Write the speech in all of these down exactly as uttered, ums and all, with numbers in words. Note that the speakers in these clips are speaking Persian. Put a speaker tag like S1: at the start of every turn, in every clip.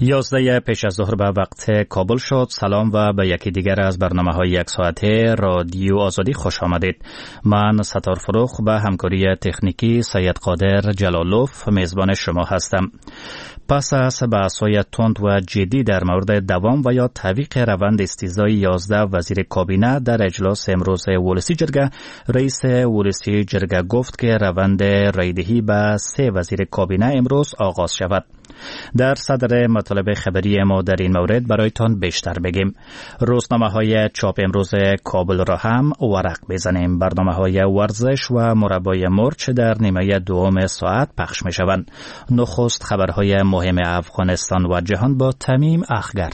S1: یازده پیش از ظهر به وقت کابل شد. سلام و به یکی دیگر از برنامه‌های یک ساعته رادیو آزادی خوش آمدید. من ستار فروخ به همکاری تکنیکی سید قادر جلالوف میزبان شما هستم. پس از بحث‌های تند و جدی در مورد دوام و یا تعویق روند استیضای یازده وزیر کابینه در اجلاس امروز ولسی جرگه، رئیس ولسی جرگه گفت که روند رایدهی به سه وزیر کابینه امروز آغاز شود. در صدر مطالب خبری ما در این مورد برایتان بیشتر بگیم. روزنامه های چاپ امروز کابل را هم ورق بزنیم. برنامه های ورزش و مربای مرچ در نیمه دوم ساعت پخش می شوند. نخست خبرهای مهم افغانستان و جهان با تمیم اخگر.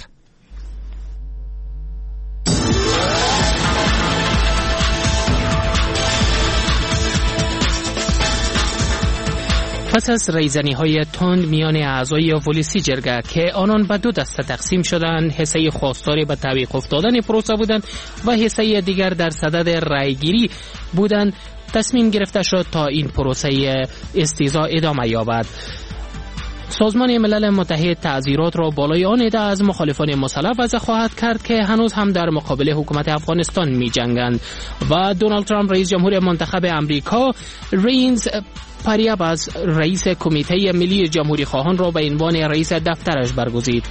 S2: پس از ریزنی های تند میان اعضای ولسی جرگه که آنان به دو دسته تقسیم شدند، حصه خواستار به تعویق افتادن پروسه بودند و حصه دیگر در صدد رایگیری بودند، تصمیم گرفته شد تا این پروسه استیضا ادامه یابد. سازمان ملل متحد تعزیرات را بالای آن عده از مخالفان مسلح وضع خواهد کرد که هنوز هم در مقابل حکومت افغانستان می جنگند. و دونالد ترامپ رئیس جمهور منتخب امریکا رینز پریاب از رئیس کمیته ملی جمهوری خواهان را به عنوان رئیس دفترش برگزید.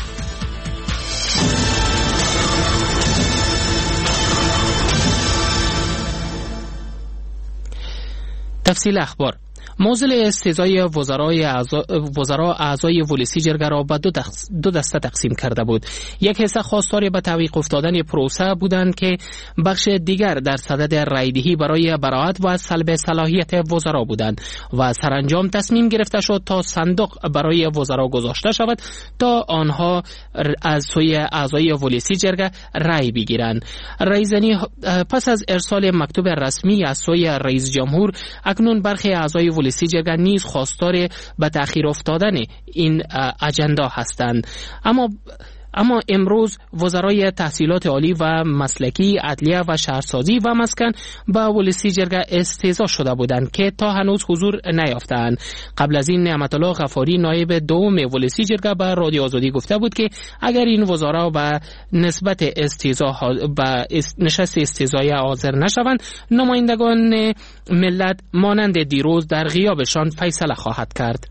S2: تفصیل اخبار. موضوع استیضای وزرای اعضا وزرا اعضای ولسی جرگه را به دو, دو دسته تقسیم کرده بود. یک حصه خواستار به تعویق افتادن پروسه بودند که بخش دیگر در صدد رایدهی برای براءت و سلب صلاحیت وزرا بودند و سرانجام تصمیم گرفته شد تا صندوق برای وزرا گذاشته شود تا آنها از سوی اعضای ولسی جرگه رای بگیرند. رایزنی پس از ارسال مکتوب رسمی از سوی رئیس جمهور، اکنون برخی اعضای ولسی جرگه نیز خواستار به تأخیر افتادن این اجندا هستند. اما اما امروز وزرای تحصیلات عالی و مسلکی، عدلیه و شهرسازی و مسکن به ولسی جرگه استیضا شده بودند که تا هنوز حضور نیافتند. قبل از این نعمت الله غفاری نایب دوم ولسی جرگه به رادیو آزادی گفته بود که اگر این وزرا به نسبت استیضا به نشست استیضای حاضر نشوند، نمایندگان ملت مانند دیروز در غیابشان فیصله خواهد کرد.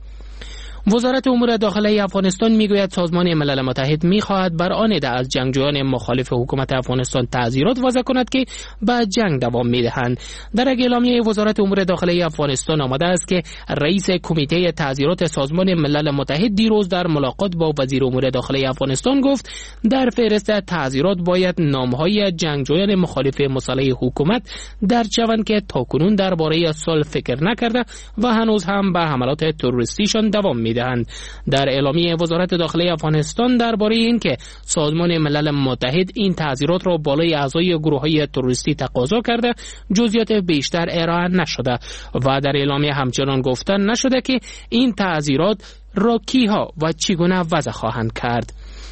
S2: وزارت امور داخلی افغانستان میگوید سازمان ملل متحد میخواهد بر آن عده از جنگجویان مخالف حکومت افغانستان تعزیرات وضع کند که به جنگ دوام میدهند. در اعلامیه وزارت امور داخلی افغانستان آمده است که رئیس کمیته تعزیرات سازمان ملل متحد دیروز در ملاقات با وزیر امور داخلی افغانستان گفت در فهرست تعزیرات باید نامهای جنگجویان مخالف مسلح حکومت درج شوند که تاکنون درباره صلح فکر نکرده و هنوز هم به حملات تروریستیشان دوام میدهند. در اعلامیه وزارت داخلی افغانستان درباره اینکه سازمان ملل متحد این تعزیرات را بالای اعضای گروه‌های تروریستی تقاضا کرده، جزئیات بیشتر ارائه نشده و در اعلامیه همچنان گفته نشده که این تعزیرات را کیها و چگونه وضع خواهند کرد.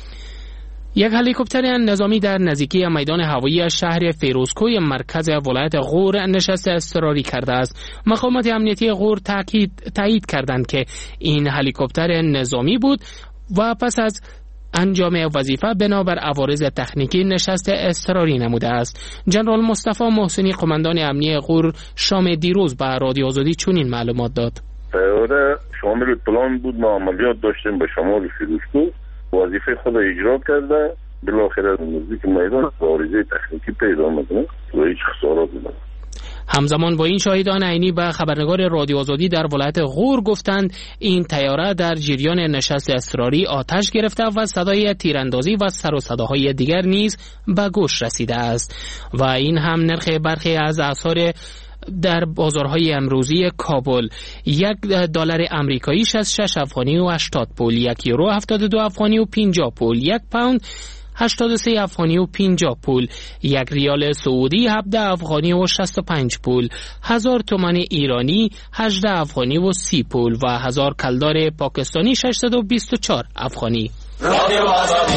S2: یک هلیکوپتر نظامی در نزدیکی میدان هوایی شهر فیروزکوی مرکز ولایت غور نشست اضطراری کرده است. مقامات امنیتی غور تاکید تایید کردند که این هلیکوپتر نظامی بود و پس از انجام وظیفه بنابر عوارض تکنیکی نشست اضطراری نموده است. جنرال مصطفی محسنی قماندان امنیتی غور شام دیروز به رادیو آزادی چنین معلومات داد.
S3: طیاره شامل پلان بود، ما عملیات داشتیم به شمال فیروزکو، وظیفه خود اجرا کرده، بالاخره نزدیک میدان عارضه تکنیکی پیدا آمد و هیچ خسارتی نبود.
S2: همزمان با این شاهدان عینی به خبرنگار رادیو آزادی در ولایت غور گفتند این طیاره در جریان نشست اضطراری آتش گرفته و صدای تیراندازی و سر و صداهای دیگر نیز به گوش رسیده است و این هم نرخ برخی از اسعار در بازارهای امروزی کابل: یک دلار امریکایی شصت و شش افغانی و هشتاد پول، یک یورو هفتاد و دو افغانی و پنجاه پول، یک پوند هشتاد و سه افغانی و پنجاه پول، یک ریال سعودی هفده افغانی و شصت و پنج پول، هزار تومان ایرانی هجده افغانی و سی پول و هزار کلدار پاکستانی ششصد و بیست و چهار افغانی. رادیو آزادی.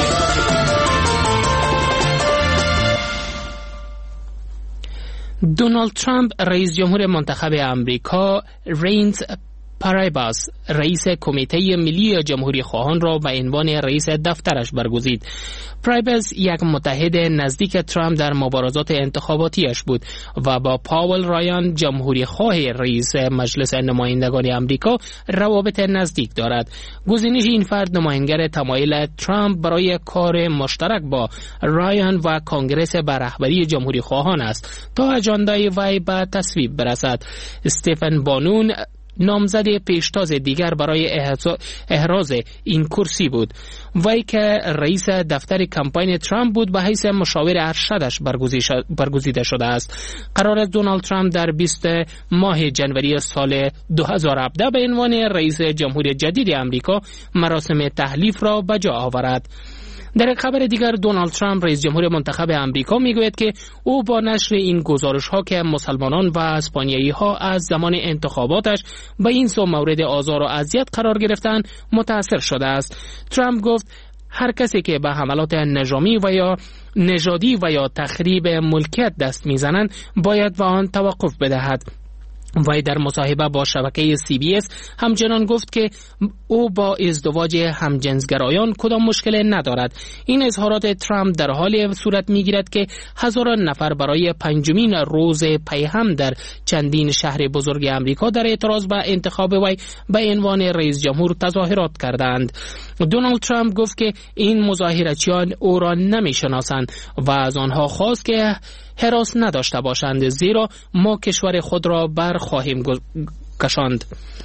S2: دونالد ترامپ رئیس جمهور منتخب امریکا رینز پرایباس رئیس کمیته ملی جمهوری خواهان را به عنوان رئیس دفترش برگزید. پرایباس یک متحد نزدیک ترامپ در مبارزات انتخاباتیش بود و با پاول رایان جمهوری خواه رئیس مجلس نمایندگان آمریکا روابط نزدیک دارد. گزینش این فرد نماینگر تمایل ترامپ برای کار مشترک با رایان و کنگره به رهبری جمهوری خواهان است تا اجندای وی به تصویب برسد. استفن بانون نامزد پیشتاز دیگر برای احراز این کرسی بود. وی که رئیس دفتر کمپاین ترامپ بود به حیث مشاور ارشدش برگزیده شده است. قرار است دونالد ترامپ در بیست ماه جنوری سال دو هزار و هفده به عنوان رئیس جمهوری جدید آمریکا مراسم تحلیف را به جا آورد. در یک خبر دیگر دونالد ترامپ رئیس جمهور منتخب آمریکا میگوید که او با نشر این گزارش ها که مسلمانان و اسپانیایی ها از زمان انتخاباتش به این سو مورد آزار و اذیت قرار گرفتند متاثر شده است. ترامپ گفت هر کسی که به حملات نظامی و یا نژادی و یا تخریب ملکیت دست میزنند باید به آن توقف بدهد. وی در مصاحبه با شبکه سی بی اس همچنان گفت که او با ازدواج همجنسگرایان کدام مشکل ندارد. این اظهارات ترامپ در حالی صورت میگیرد که هزاران نفر برای پنجمین روز پیهم در چندین شهر بزرگ آمریکا در اعتراض به انتخاب وی به عنوان رئیس جمهور تظاهرات کردند. دونالد ترامپ گفت که این مظاهرچیان او را نمیشناسند و از آنها خواست که هراس نداشته باشند زیرا ما کشور خود را بر خواهیم کشاند.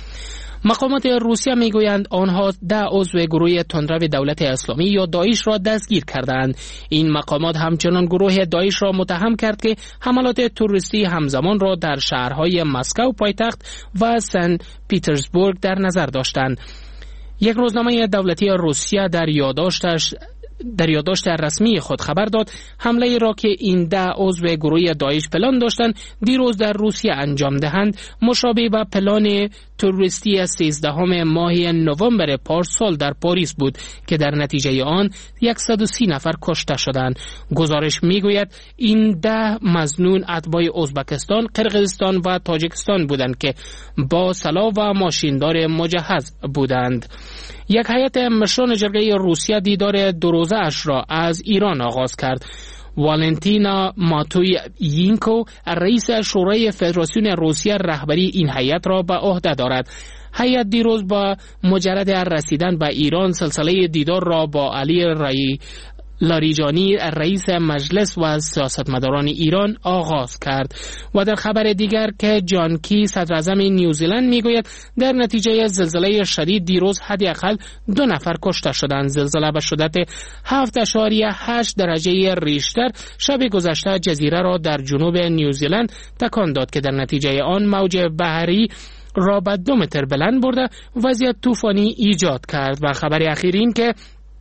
S2: مقامات روسیه میگویند آنها ده عضو گروه تندرو دولت اسلامی یا داعش را دستگیر کردند. این مقامات همچنان گروه داعش را متهم کرد که حملات تروریستی همزمان را در شهرهای مسکو پایتخت و سن پیترزبورگ در نظر داشتند. یک روزنامه دولتی روسیه در یادداشتش در یادداشت رسمی خود خبر داد حمله را که این ده عضو گروه داعش پلان داشتند دیروز در روسیه انجام دهند مشابه به پلان تروریستی سیزدهم ماه نوامبر پارسال در پاریس بود که در نتیجه آن صد و سی نفر کشته شدند. گزارش میگوید این ده مظنون اتباع ازبکستان، قرقیزستان و تاجیکستان بودند که با سلاح و ماشیندار مجهز بودند. یک هیئت مشران جرگه روسیه دیدار دو روزه اش را از ایران آغاز کرد. والنتینا ماتویینکو رئیس شورای فدراسیون روسیه رهبری این هیئت را به عهده دارد. هیئت دیروز با مجرد رسیدن به ایران سلسله دیدار را با علی رای لاریجانی رئیس مجلس و سیاستمداران ایران آغاز کرد. و در خبر دیگر که جان کی صدر اعظم نیوزیلند میگوید در نتیجه زلزله شدید دیروز حداقل دو نفر کشته شدند. زلزله به شدت هفت اشاریه هشت درجه ریشتر شب گذشته جزیره را در جنوب نیوزیلند تکان داد که در نتیجه آن موج بحری را به دو متر بلند برده وضعیت طوفانی ایجاد کرد. و خبر اخیر این که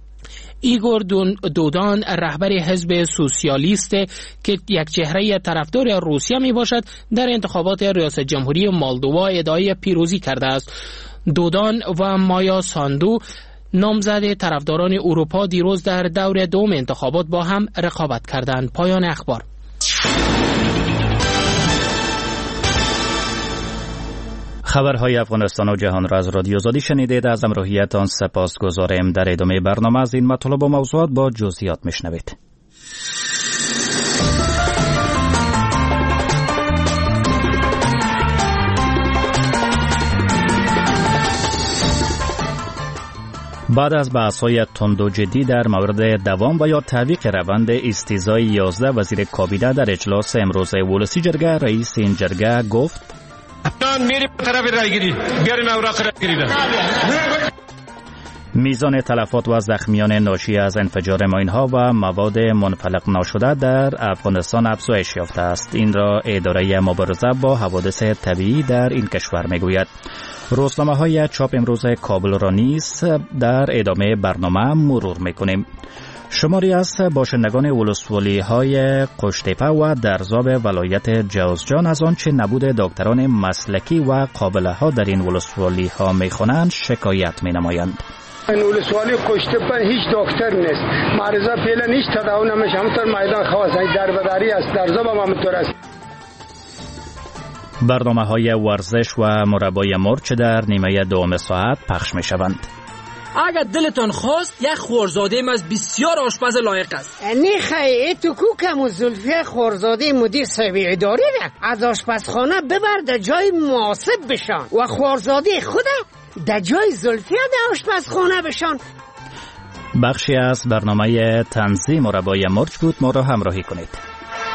S2: ایگور دودان رهبر حزب سوسیالیست که یک چهره طرفدار روسیه می باشد در انتخابات ریاست جمهوری مولدووا ادعای پیروزی کرده است. دودان و مایا ساندو نامزد طرفداران اروپا دیروز در دور دوم انتخابات با هم رقابت کردند. پایان اخبار.
S1: خبرهای افغانستان و جهان را از رادیو آزادی شنیدید. از همراهیتان سپاسگزاریم. در ادامه برنامه از این مطالب و موضوعات با جزئیات میشنوید. بعد از بحث‌های تند و جدی در مورد دوام و یا تعویق روند استیضای یازده وزیر کابینه در اجلاس امروز ولسی جرگه، رئیس این جرگه گفت میزان تلفات و زخمیان ناشی از انفجار ماین‌ها و مواد منفلق ناشده در افغانستان افزایش یافته است. این را اداره مبارزه با حوادث طبیعی در این کشور میگوید. روزنامه‌های چاپ امروز کابل را نیز در ادامه برنامه مرور میکنیم. شماری از باشندگان ولسوالی‌های قشتیپه و درزاب ولایت جوزجان از آنچه نبود دکتران مسلکی و قابله ها در این ولسوالی‌ها می‌خوانند شکایت می‌نمایند.
S4: این ولسوالی قشتیپه هیچ دکتر نیست. مریضا فعلا هیچ تداوی نمیشه. همونطور میدان خواست دربداری است، درزاب هم همونطور است.
S1: برنامه های ورزش و مربای مرچ در نیمه دوم ساعت پخش می شوند.
S5: اگر دلتان خواست یک خورزاده از بسیار آشپز لایق است.
S6: نه خیلی تو کوکم و زلفی خورزاده مدیر صاحبی اداری را از آشپزخانه ببر در جای مناسب بشان و خورزاده خود در جای زلفی در آشپزخانه بشان.
S1: بخشی از برنامه تنظیم مربای مرچ بود. ما را همراهی کنید.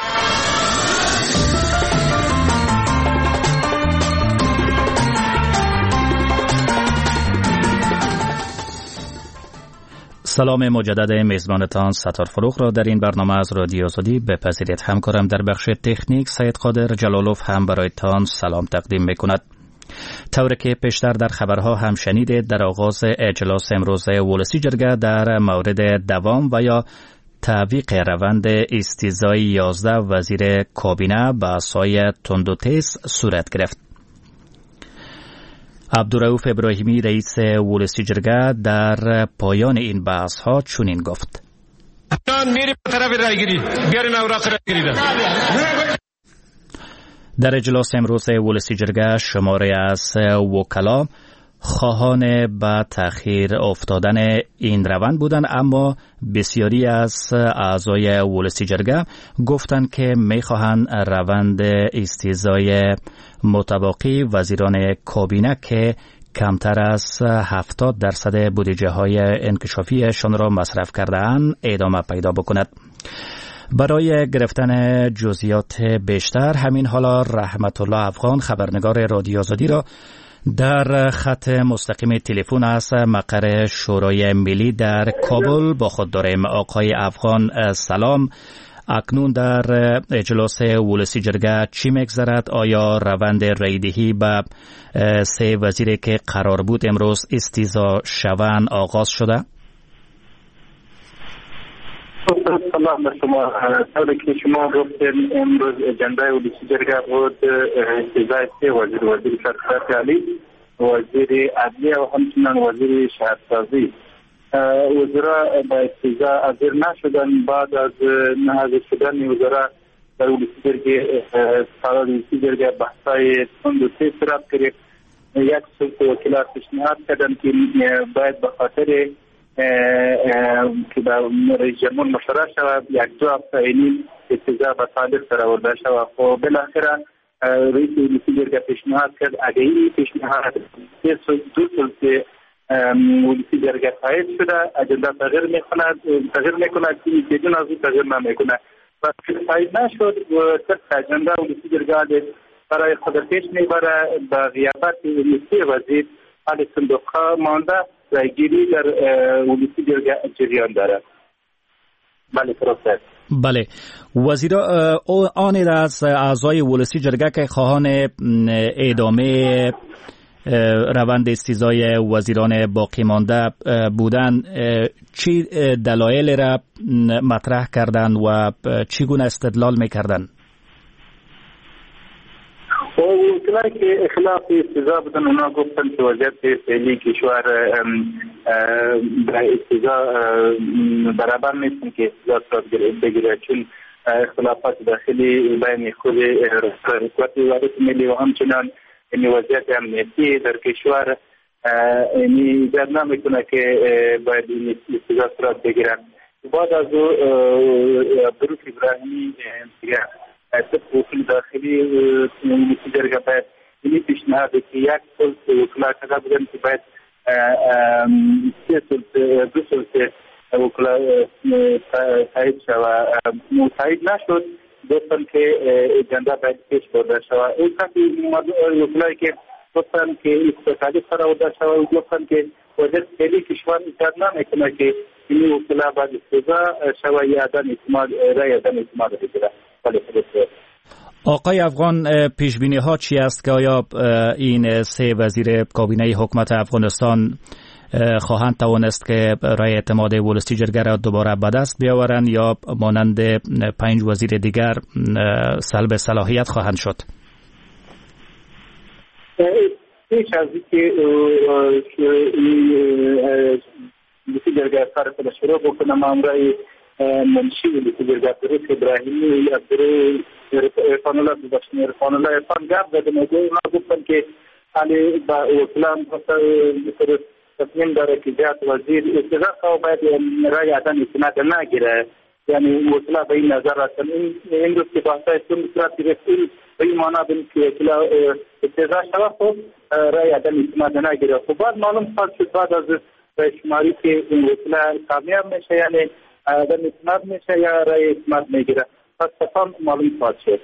S1: سلام مجدد میزبانتان ستار فروخ را در این برنامه از رادیو آزادی بپذیرید. همکارم در بخش تکنیک سید قادر جلالوف هم برایتان سلام تقدیم میکند. طوری که پیشتر در خبرها هم شنیدید، در آغاز اجلاس امروز ولسی جرگه در مورد دوام و یا تعویق روند استیضای یازده وزیر کابینه به اسای تند و تیز صورت گرفت. عبدالرؤوف ابراهیمی رئیس ولسی جرگه در پایان این بحث ها چنین گفت: در اجلاس امروز ولسی جرگه شماره از وکلا خواهان به تأخیر افتادن این روند بودند، اما بسیاری از اعضای ولسی جرگه گفتند که میخواهند روند استیضای متباقی وزیران کابینه که کمتر از هفتاد درصد بودجه های انکشافیشان را مصرف کرده‌اند ادامه پیدا بکند. برای گرفتن جزئیات بیشتر همین حالا رحمت الله افغان خبرنگار رادیو آزادی را در خط مستقیم تلفن از مقر شورای ملی در کابل با خود داریم. آقای افغان سلام. اکنون در اجلاس ولسی جرگه چی میگذرد؟ آیا روند رایدهی به سه وزیری که قرار بود امروز استیضا شوند آغاز شده؟
S7: سلام به شما. طوری که شما گفتین امروز اجنده ولسی جرگه بود استیضای سه وزیر: وزیر شهرسازی علی، وزیر عدلیه و همچنین وزیر شهرسازی. وزرا به استیضا حاضر نشدن. بعد از نه حاضر شدن وزرا در ولسی جرگه قرار ولسی جرگه بحثای تند و تیز صورت گرفت. یک سلطه وکیلات پیشنهاد کردن که باید به خاطر که با رئیس جمهور مشوره شود یک دو هفته اینی استیضا به صادق سره آورده شود. خب بالاخره رئیس ولسی جرگه پیشنهاد کرد اگه این پیشنهاد دو سلطه ولسی جرگه تایید شده، اجنده تغییر میکند تغییر میکند که بدون از او تغییر نمیکنه و تایید نشد و طبق اجنده ولسی جرگه برای خود پیش میبره به غیابت ولسی وزیر حال صندوقها مانده رایگیری در ولسی جرگه جریان داره. بله درسته.
S1: بله، وزیرا آن از اعضای ولسی جرگه که خواهان ادامه روند استیضای وزیران باقی مانده بودند چی دلایل را مطرح کردند و چگونه استدلال میکردند؟
S7: وکلایی که خلاف استیضا بودن اونا گفتن که وضعیت فعلی کشور برای استیضا برابر نیستن که استیضا صورت بگیره، چون اختلافات داخلی بین خود حکومت وزارت ملی و همچنان این وضعیت امنیتی در کشور این ایجاد نمیکنه که باید این استیضا صورت بگیره. بعد از او عبدالرؤوف ابراهیمی دیگه طبق اصول داخلی ولسی جرگه باید این پیشنهاد که یک سلطه وکلا کده بودن که باید سه سلطه دو سلطه وکلا تایید شود، تایید نشد. گفتن که اجنده باید پیش برده شود. این کسی وکلایی که گفتن که اقتصادی سر آورده شود گفتن که وضعیت فعلی کشور ایجاد نمیکنه که این وکلا باید استیضا شود یا عدم اعتماد رای عدم اعتماد بگیره.
S1: آقای افغان، پیش بینی ها چی است که آیا این سه وزیر کابینه حکومت افغانستان خواهند توانست که رای اعتماد ولسی جرگه را دوباره به دست بیاورند یا مانند پنج وزیر دیگر سلب صلاحیت خواهند شد؟
S7: پیش از اینکه ولسی جرگه کار خود شروع بکنه، ما امرای منشی ولسی جرگه فروخ ابراهیمی یا برای ارفان الله ببخشید ارفان الله ارفان گپ زدن و اونا گفتن که علی با وکلان مثل تصمیم داره که جهت وزیر استقرار خواهد باید رای عدم استناد نگیره، یعنی وکلا به این نظر هستن. این روز که بحثای چون صورت رسول به این معنا بین که وکلا استقرار شود خب رای عدم استناد نگیره. خب بعد معلوم شد بعد از شماری که این وکلا کامیاب میشه یعنی عدم استناد میشه یا رای استناد میگیره. پس تفاهم معلوم شد.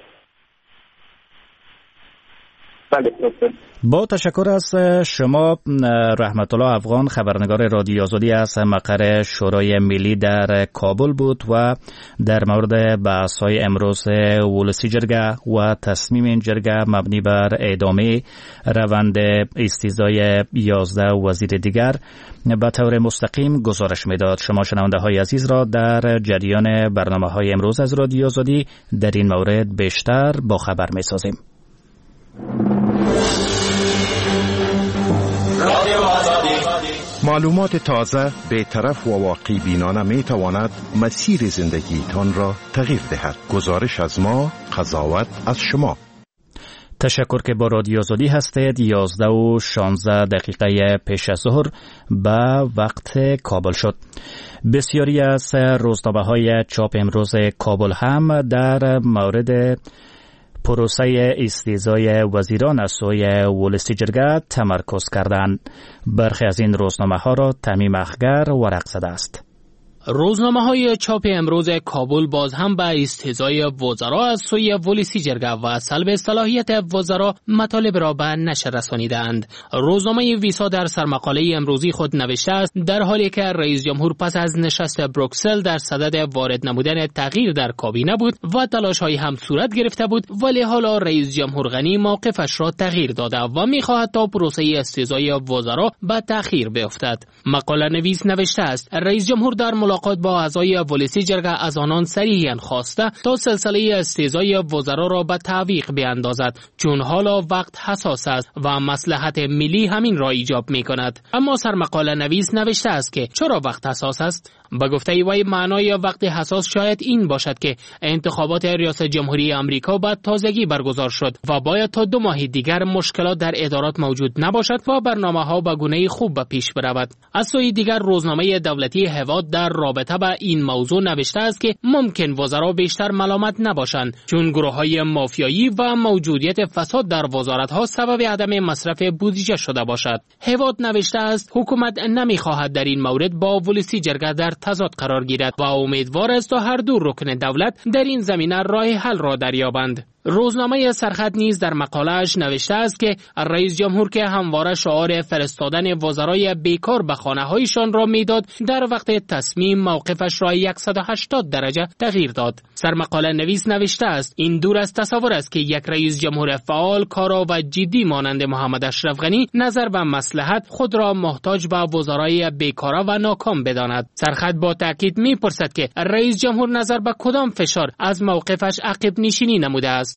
S1: با تشکر از شما رحمت الله افغان، خبرنگار رادیو آزادی از مقر شورای ملی در کابل بود و در مورد بحث‌های امروز ولسی جرگه و تصمیم این جرگه مبنی بر ادامه روند استیضای یازده وزیر دیگر به طور مستقیم گزارش میداد. شما شنونده های عزیز را در جریان برنامه های امروز از رادیو آزادی در این مورد بیشتر با خبر می سازیم.
S8: معلومات تازه، بی‌طرف و واقعی بینانه می تواند مسیر زندگی تان را تغییر دهد. گزارش از ما، قضاوت از شما.
S1: تشکر که با رادیو آزادی هستید. یازده و شانزده دقیقه پیش از ظهر به وقت کابل شد. بسیاری از روزنامه‌های چاپ امروز کابل هم در مورد پروسه استیضای وزیران از سوی ولسی جرگه تمرکز کردند. برخی از این روزنامه ها را تمیم اخگر ورق زده است.
S2: روزنامه های چاپ امروز کابل باز هم به استیضای وزرا از سوی ولسی جرگه و سلب صلاحیت وزرا مطالب را به نشر رسانیدند. روزنامه ویسا در سرمقاله امروزی خود نوشته است در حالی که رئیس جمهور پس از نشست بروکسل در صدد وارد نمودن تغییر در کابینه بود و تلاش‌هایی هم صورت گرفته بود، ولی حالا رئیس جمهور غنی موقفش را تغییر داده و می‌خواهد تا پروسه استیضای وزرا به تأخیر بیفتد. مقاله نویس نوشته است رئیس جمهور در ملاقات با اعضای ولسی جرگه از آنان صریحاً خواسته تا سلسله استیضای وزرا را به تعویق بیاندازد، چون حالا وقت حساس است و مصلحت ملی همین را ایجاب می‌کند. اما سرمقاله نویس نوشته است که چرا وقت حساس است؟ به گفته وی معنای وقت حساس شاید این باشد که انتخابات ریاست جمهوری آمریکا باید تازگی برگزار شد و باید تا دو ماه دیگر مشکلات در ادارات موجود نباشد و برنامه‌ها به گونه خوب به پیش برود. از سوی دیگر روزنامه دولتی هواد در رابطه با این موضوع نوشته است که ممکن وزرا بیشتر ملامت نباشند، چون گروه‌های مافیایی و موجودیت فساد در وزارت‌ها سبب عدم مصرف بودجه شده باشد. هواد نوشته است حکومت نمی‌خواهد در این مورد با ولسی جرگه در تضاد قرار گیرد و امیدوار است تا هر دو رکن دولت در این زمینه راه حل را دریابند. روزنامه سرخط نیز در مقاله‌اش نوشته است که رئیس جمهور که همواره شعار فرستادن وزرای بیکار به خانه‌هایشان را میداد، در وقت تصمیم موقفش را صد و هشتاد درجه تغییر داد. سرمقاله نویس نوشته است این دور از تصور است که یک رئیس جمهور فعال، کارا و جدی مانند محمد اشرف غنی نظر به مصلحت خود را محتاج به وزرای بیکار و ناکام بداند. سرخط با تاکید می‌پرسد که رئیس جمهور نظر به کدام فشار از موقفش عقب نشینی نموده است.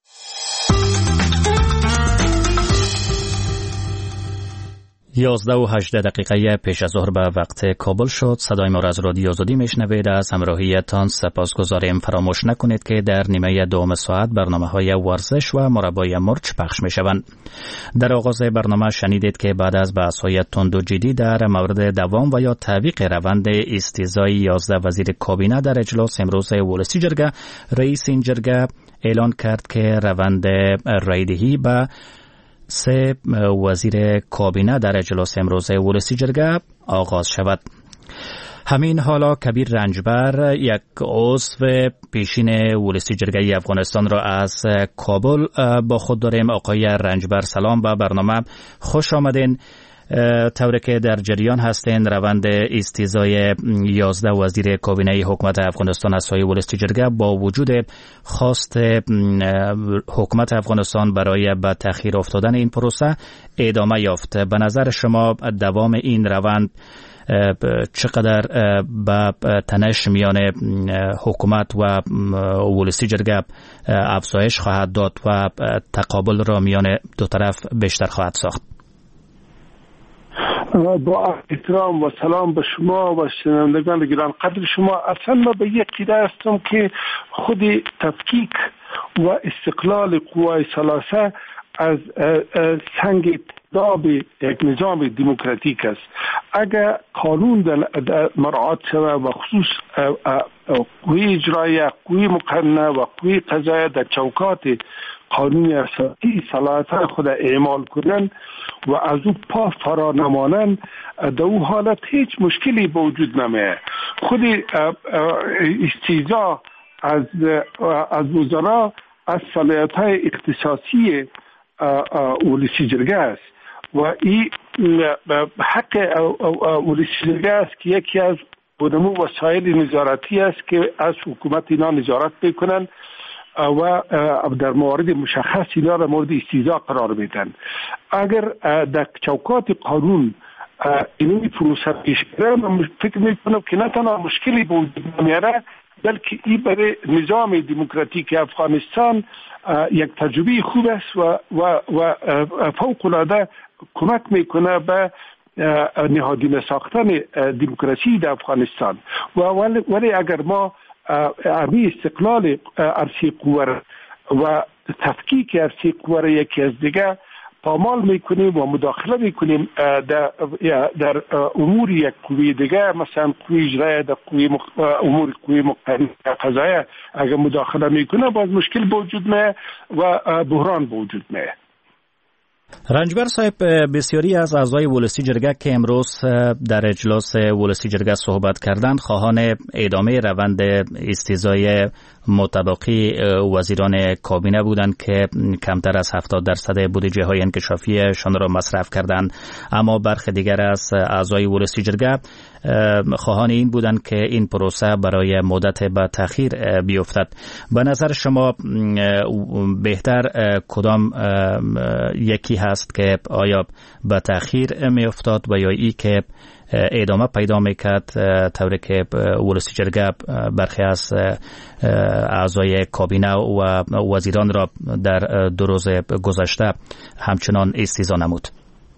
S1: یازده و هجده دقیقه پیش از ظهر به وقت کابل شد. صدای ما را از رادیو آزادی میشنوید. از همراهیتان سپاسگزاریم. فراموش نکنید که در نیمه دوم ساعت برنامه های ورزش و مربای مرچ پخش می شوند. در آغاز برنامه شنیدید که بعد از بحث های تند و جدی در مورد دوام و یا تعویق روند استیضای یازده وزیر کابینه در اجلاس امروز ولسی جرگه، رئیس این جرگه اعلان کرد که روند رایدهی به سه وزیر کابینه در اجلاس امروز ولسی جرگه آغاز شود. همین حالا کبیر رنجبر، یک عضو پیشین ولسی جرگه افغانستان را از کابل با خود داریم. آقای رنجبر سلام، به برنامه خوش آمدین. طوری که در جریان هستین روند استیضای یازده وزیر کابینه حکومت افغانستان از سوی ولسی جرگه با وجود خواست حکومت افغانستان برای به تأخیر افتادن این پروسه ادامه یافت. به نظر شما دوام این روند چقدر به تنش میان حکومت و ولسی جرگه افزایش خواهد داد و تقابل را میان دو طرف بیشتر خواهد ساخت؟
S9: با احترام و سلام به شما و شنوندگان گران قدر شما. اصلا ما به یک عقیده هستم که خود تفکیک و استقلال قوای ثلاثه از سنگ تداب یک نظام دموکراتیک است. اگر قانون در مراعات شود و خصوص قوی اجرایی، قوی مقننه و قوی قضاییه در چوکات قانون اساسی صلاحیت خود اعمال کنند و از او پا فرا نمانند، در او حالت هیچ مشکلی به وجود نمیاد. خود استیضاح از از وزرا از صلاحیت‌های اختصاصی ولسی جرگه است و این حق ولسی جرگه است که یکی از بودمو وسایل نظارتی است که از حکومت اینا نظارت بکنن و در موارد مشخص اینا را مورد استیضاح قرار میدن. اگر در چوکات قانون اینوی پروسه پیش بره، من فکر میکنم که نه تنها مشکلی به وجود نمیاره، بلکه این برای نظام دموکراتیک افغانستان یک تجربه خوب است و و و فوق العاده کمک میکنه به نهادینه ساختن دموکراسی در افغانستان. و ولی اگر ما امی استقلال ارسی قوه و تفکیک ارسی قوه یکی از دیگه پامال میکنیم و مداخله میکنیم در در امور یک قوه دیگه، مثلا قوه اجرایی در قوه مخ... امور قوه مقننه قضاییه اگر مداخله میکنه باز مشکل به وجود میاد و بحران به وجود میاد.
S1: رنجبر صاحب، بسیاری از اعضای ولسی جرگه که امروز در اجلاس ولسی جرگه صحبت کردند خواهان ادامه روند استیضاح مطابقی وزیران کابینه بودند که کمتر از هفتاد درصد بودجه های انکشافیشان را مصرف کردند، اما برخی دیگر از اعضای ولسی جرگه خواهان این بودند که این پروسه برای مدت به تأخیر بیفتد. به نظر شما بهتر کدام یکی هست که آیا به تأخیر می افتاد و یا ای که ادامه پیدا میکرد، طوری که ولسی جرگه برخی از اعضای کابینه و وزیران را در دو روز گذشته همچنان استیضاح نمود؟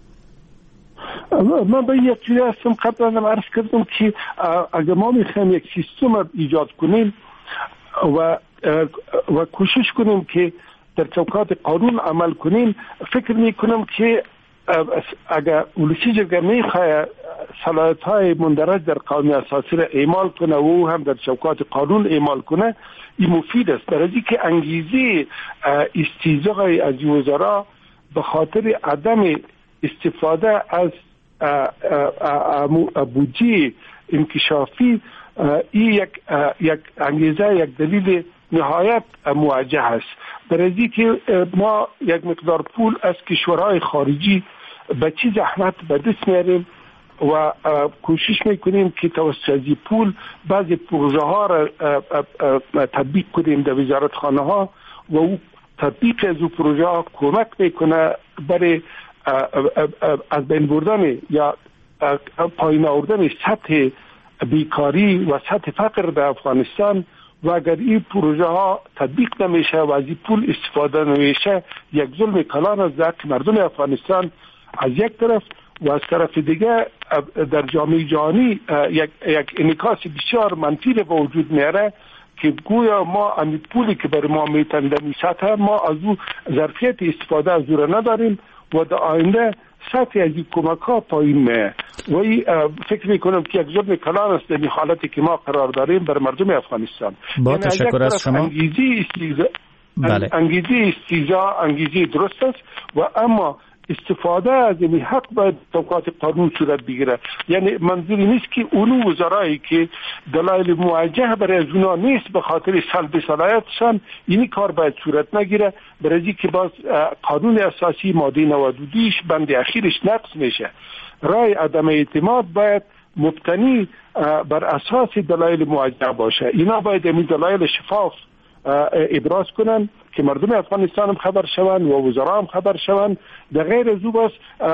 S9: من به یک چیزی هستم قبلا عرض کردم که اگر ما میخوایم یک سیستم ایجاد کنیم و و کوشش کنیم که در چوکات قانون عمل کنیم، فکر میکنم که اگر ولسی جرگه میخواه صلاحیت‌های مندرج در قانون اساسی را اعمال کنه و او هم در چوکات قانون اعمال کنه، این مفید است. برای اینکه انگیزه استیضاح از وزرا به خاطر عدم استفاده از بودجه انکشافی این یک یک انگیزه، یک دلیل نهایت موجه است. برای اینکه ما یک مقدار پول از کشورهای خارجی به چی زحمت به دست میاریم و کوشش میکنیم که توسط از پول بعضی پروژه ها را تطبیق کنیم در وزارت خانه ها و او تطبیق از او پروژه ها کمک میکنه برای از بین بردن یا پایین آوردن سطح بیکاری و سطح فقر در افغانستان. و اگر این پروژه ها تطبیق نمیشه و از این پول استفاده نمیشه، یک ظلم کلان است در مردم افغانستان از یک طرف و از طرف دیگه در جامعه جهانی یک یک انعکاس بسیار منفی به وجود میاره که گویا ما امی پولی که برای ما میتنده می سطح ما از او ظرفیت استفاده از او را نداریم و در آینده سطح از این کمک ها پایین میه و فکر میکنم که یک ظلم کلان است در حالتی که ما قرار داریم بر مردم افغانستان.
S1: با تشکر از شما.
S9: انگیزه استیضاح
S1: بله.
S9: انگیزه استیضاح انگیزه درست است و اما استفاده از این حق باید توقعات قانون صورت بگیره. یعنی منظوری نیست که اونو وزرایی که دلایل موجه برای از اونا نیست به خاطر سلب صلاحیتشان اینی کار باید صورت نگیره، برای اینکه باز قانون اساسی ماده نود و دو بند اخیرش نقض میشه. رای عدم اعتماد باید مبتنی بر اساس دلایل موجه باشه. اینا باید این دلایل شفاف ابراز کنن که مردم افغانستان هم خبر شوند و وزرا هم خبر شوند. در غیر از او باز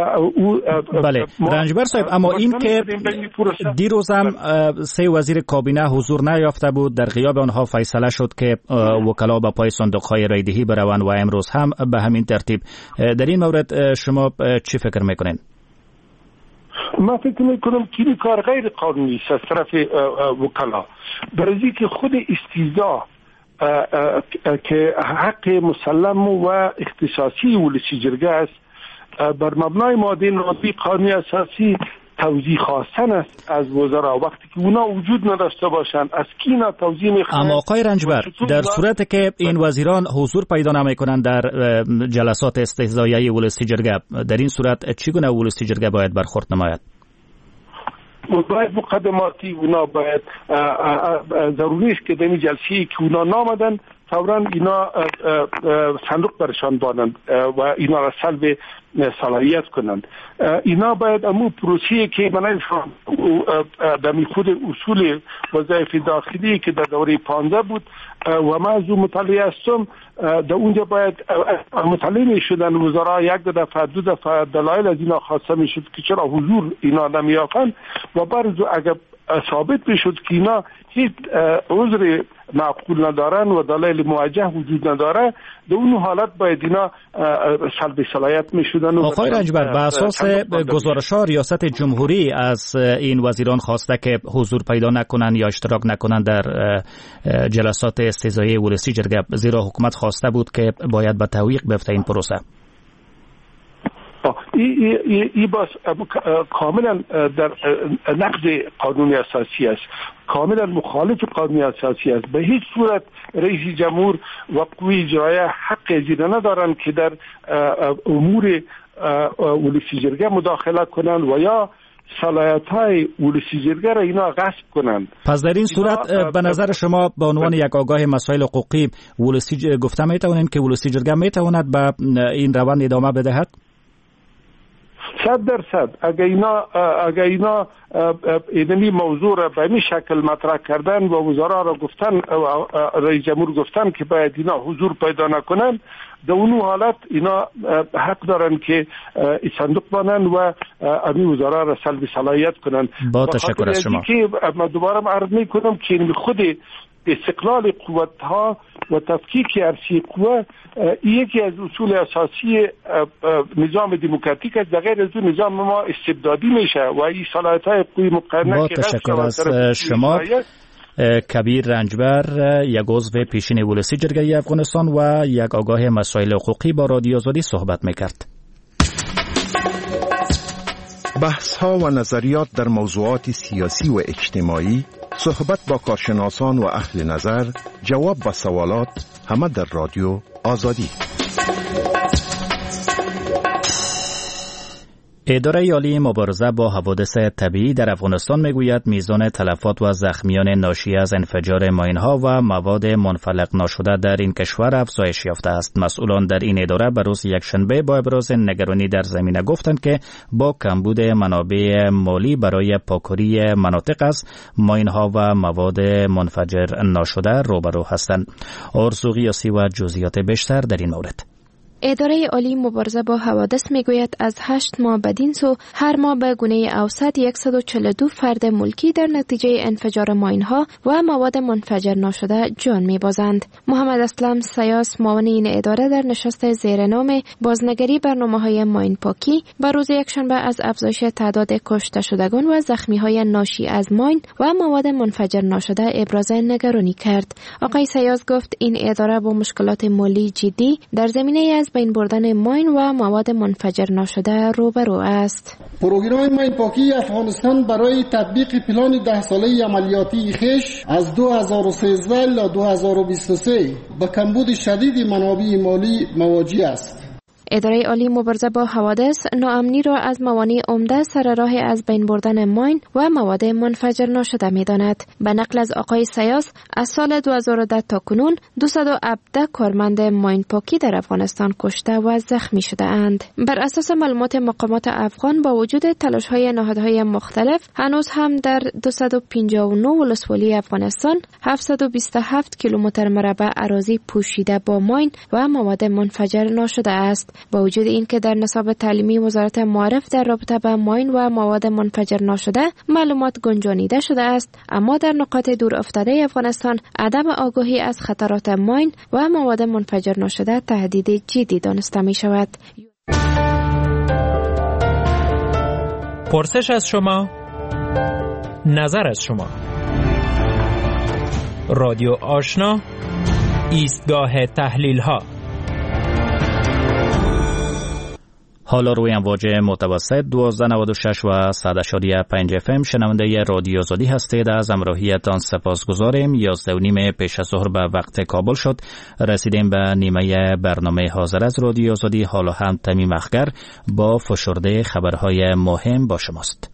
S1: بله رنجبر صاحب، اما این که دیروز هم سه وزیر کابینه حضور نیافته بود، در غیاب آنها فیصله شد که وکلا به پای صندوق‌های رایدهی بروند و امروز هم به همین ترتیب. در این مورد شما چی فکر میکنین؟
S9: من فکر میکنم که این کار غیر قانونی است از طرف وکلا، برای که خود استیضاح که حق مسلم و اختصاصی ولسی جرگه است بر مبنای ماده نود قانون اساسی توضیح خواستن است از وزرا، وقتی که اونا وجود نداشته باشند از کی اینا توضیح میخواهند.
S1: اما آقای رنجبر در صورتی که این وزیران حضور پیدا نمیکنند در جلسات استحضاییه ولسی جرگه، در این صورت چگونه ولسی جرگه باید برخورد نماید؟
S9: باید مقدماتی اونا باید ضروری است که در این جلسه که اونا نامدن فوراً اینا صندوق برشان بانند و اینا را سلب صلاحیت کنند. اینا باید امو پروسیه که من در خود اصول وظایف داخلی که در دوره پانزده بود و من از اون مطالعه هستم، در اونجا باید مطالعه می شدن وزرا یک دفعه دو دفعه دلایل از اینا خواسته می شد که چرا حضور اینا نمی یافتند و برزو اگر ثابت بشد که اینا هیچ عذر معقول ندارن و دلایل موجه وجود نداره، در اون حالت باید اینا سلب صلاحیت می شدن.
S1: آقای رنجبر به اساس گزارش‌ها ریاست جمهوری از این وزیران خواسته که حضور پیدا نکنن یا اشتراک نکنن در جلسات استحضاییه ولسی جرگه، زیرا حکومت خواسته بود که باید به تعویق بیفته این پروسه.
S9: ای ای ای باز کاملا در نقض قانون اساسی است، کاملا مخالف قانون اساسی است. به هیچ صورت رئیس جمهور و قوه اجرایه حق ازیده ندارند که در امور ولسی جرگه مداخله کنند و یا صلاحیت‌های ولسی جرگه را اینا غصب کنند.
S1: پس در این صورت به نظر شما به عنوان یک آگاه مسائل حقوقی ولسی گفته میتوانید که ولسی جرگه میتواند به این روند ادامه بدهد؟
S9: صد درصد. اگر اینا اگر اینا اینمی موضوع را به این شکل مطرح کردن و وزرا را گفتن، رئیس جمهور گفتن که باید اینا حضور پیدا نکنن، در اون حالت اینا حق دارن که صندوق بانن و امی وزرا را سلب صلاحیت کنن.
S1: با تشکر از شما.
S9: که من دوباره عرض میکنم که این خود استقلال قوت ها و تفکیک ارسی قوه یکی از اصول اساسی نظام دموکراتیک است. در غیر از اون نظام ما استبدادی میشه و این صلاحیت های قوی مقننه.
S1: با تشکر از شما. کبیر رنجبر، یک عضو پیشین ولسی جرگه افغانستان و یک آگاه مسائل حقوقی، با رادیو آزادی صحبت میکرد.
S8: بحث ها و نظریات در موضوعات سیاسی و اجتماعی، صحبت با کارشناسان و اهل نظر، جواب به سوالات، همه در رادیو آزادی.
S1: اداره عالی مبارزه با حوادث طبیعی در افغانستان میگوید میزان تلفات و زخمیان ناشی از انفجار ماین‌ها و مواد منفلق ناشده در این کشور افزایش یافته است. مسئولان در این اداره به روز یکشنبه با ابراز نگرانی در زمینه گفتند که با کمبود منابع مالی برای پاکاری مناطق از ماین‌ها و مواد منفجر ناشده روبرو هستند. آرزو قیاسی و جزئیات بیشتر در این مورد.
S10: اداره عالی مبارزه با حوادث میگوید از هشت ماه بدین سو هر ماه به گونه اوسط صد و چهل و دو فرد ملکی در نتیجه انفجار ماین‌ها و مواد منفجر ناشده جان می‌بازند. محمد اسلم سیاس، معاون این اداره، در نشست زیرنام بازنگری برنامه‌های ماین پاکی بر روز یکشنبه از افزایش تعداد کشته شدگان و زخمی‌های ناشی از ماین و مواد منفجر ناشده ابراز نگرانی کرد. آقای سیاس گفت این اداره با مشکلات مالی جدی در زمینه از بین بردن ماین و مواد منفجر ناشده روبرو است.
S11: پروگرام ماین پاکی افغانستان برای تطبیق پلان ده ساله عملیاتی خویش از دو هزار و سیزده الی دو هزار و بیست و سه با کمبود شدید منابع مالی مواجه است.
S10: اداره عالی مبارزه با حوادث ناامنی را از موانع عمده سر راه از بین بردن ماین و مواد منفجر ناشده می‌داند. به نقل از آقای سیاس، از سال دو هزار و ده تا کنون دویست و هفده کارمند ماین پاکی در افغانستان کشته و زخمی شده اند. بر اساس معلومات مقامات افغان، با وجود تلاش‌های نهادهای مختلف، هنوز هم در دویست و پنجاه و نه ولسوالی افغانستان هفتصد و بیست و هفت کیلومتر مربع اراضی پوشیده با ماین و مواد منفجر ناشده است. با وجود اینکه در نصاب تعلیمی وزارت معارف در رابطه با ماین و مواد منفجر ناشده معلومات گنجانیده شده است، اما در نقاط دور افتاده افغانستان عدم آگاهی از خطرات ماین و مواد منفجر ناشده تهدید جدی دانسته می شود.
S12: پرسش از شما، نظر از شما. رادیو آشنا، ایستگاه تحلیل ها.
S1: حالا روی امواج متوسط دوازده نود و شش و صد اشاریه پنج اف ام شنونده رادیو آزادی هستید. از همراهیتان سپاسگزاریم. یازده و نیم پیش از ظهر به وقت کابل شد. رسیدیم به نیمه برنامه حاضر از رادیو آزادی. حالا هم تمیم اخگر با فشرده خبرهای مهم با شماست.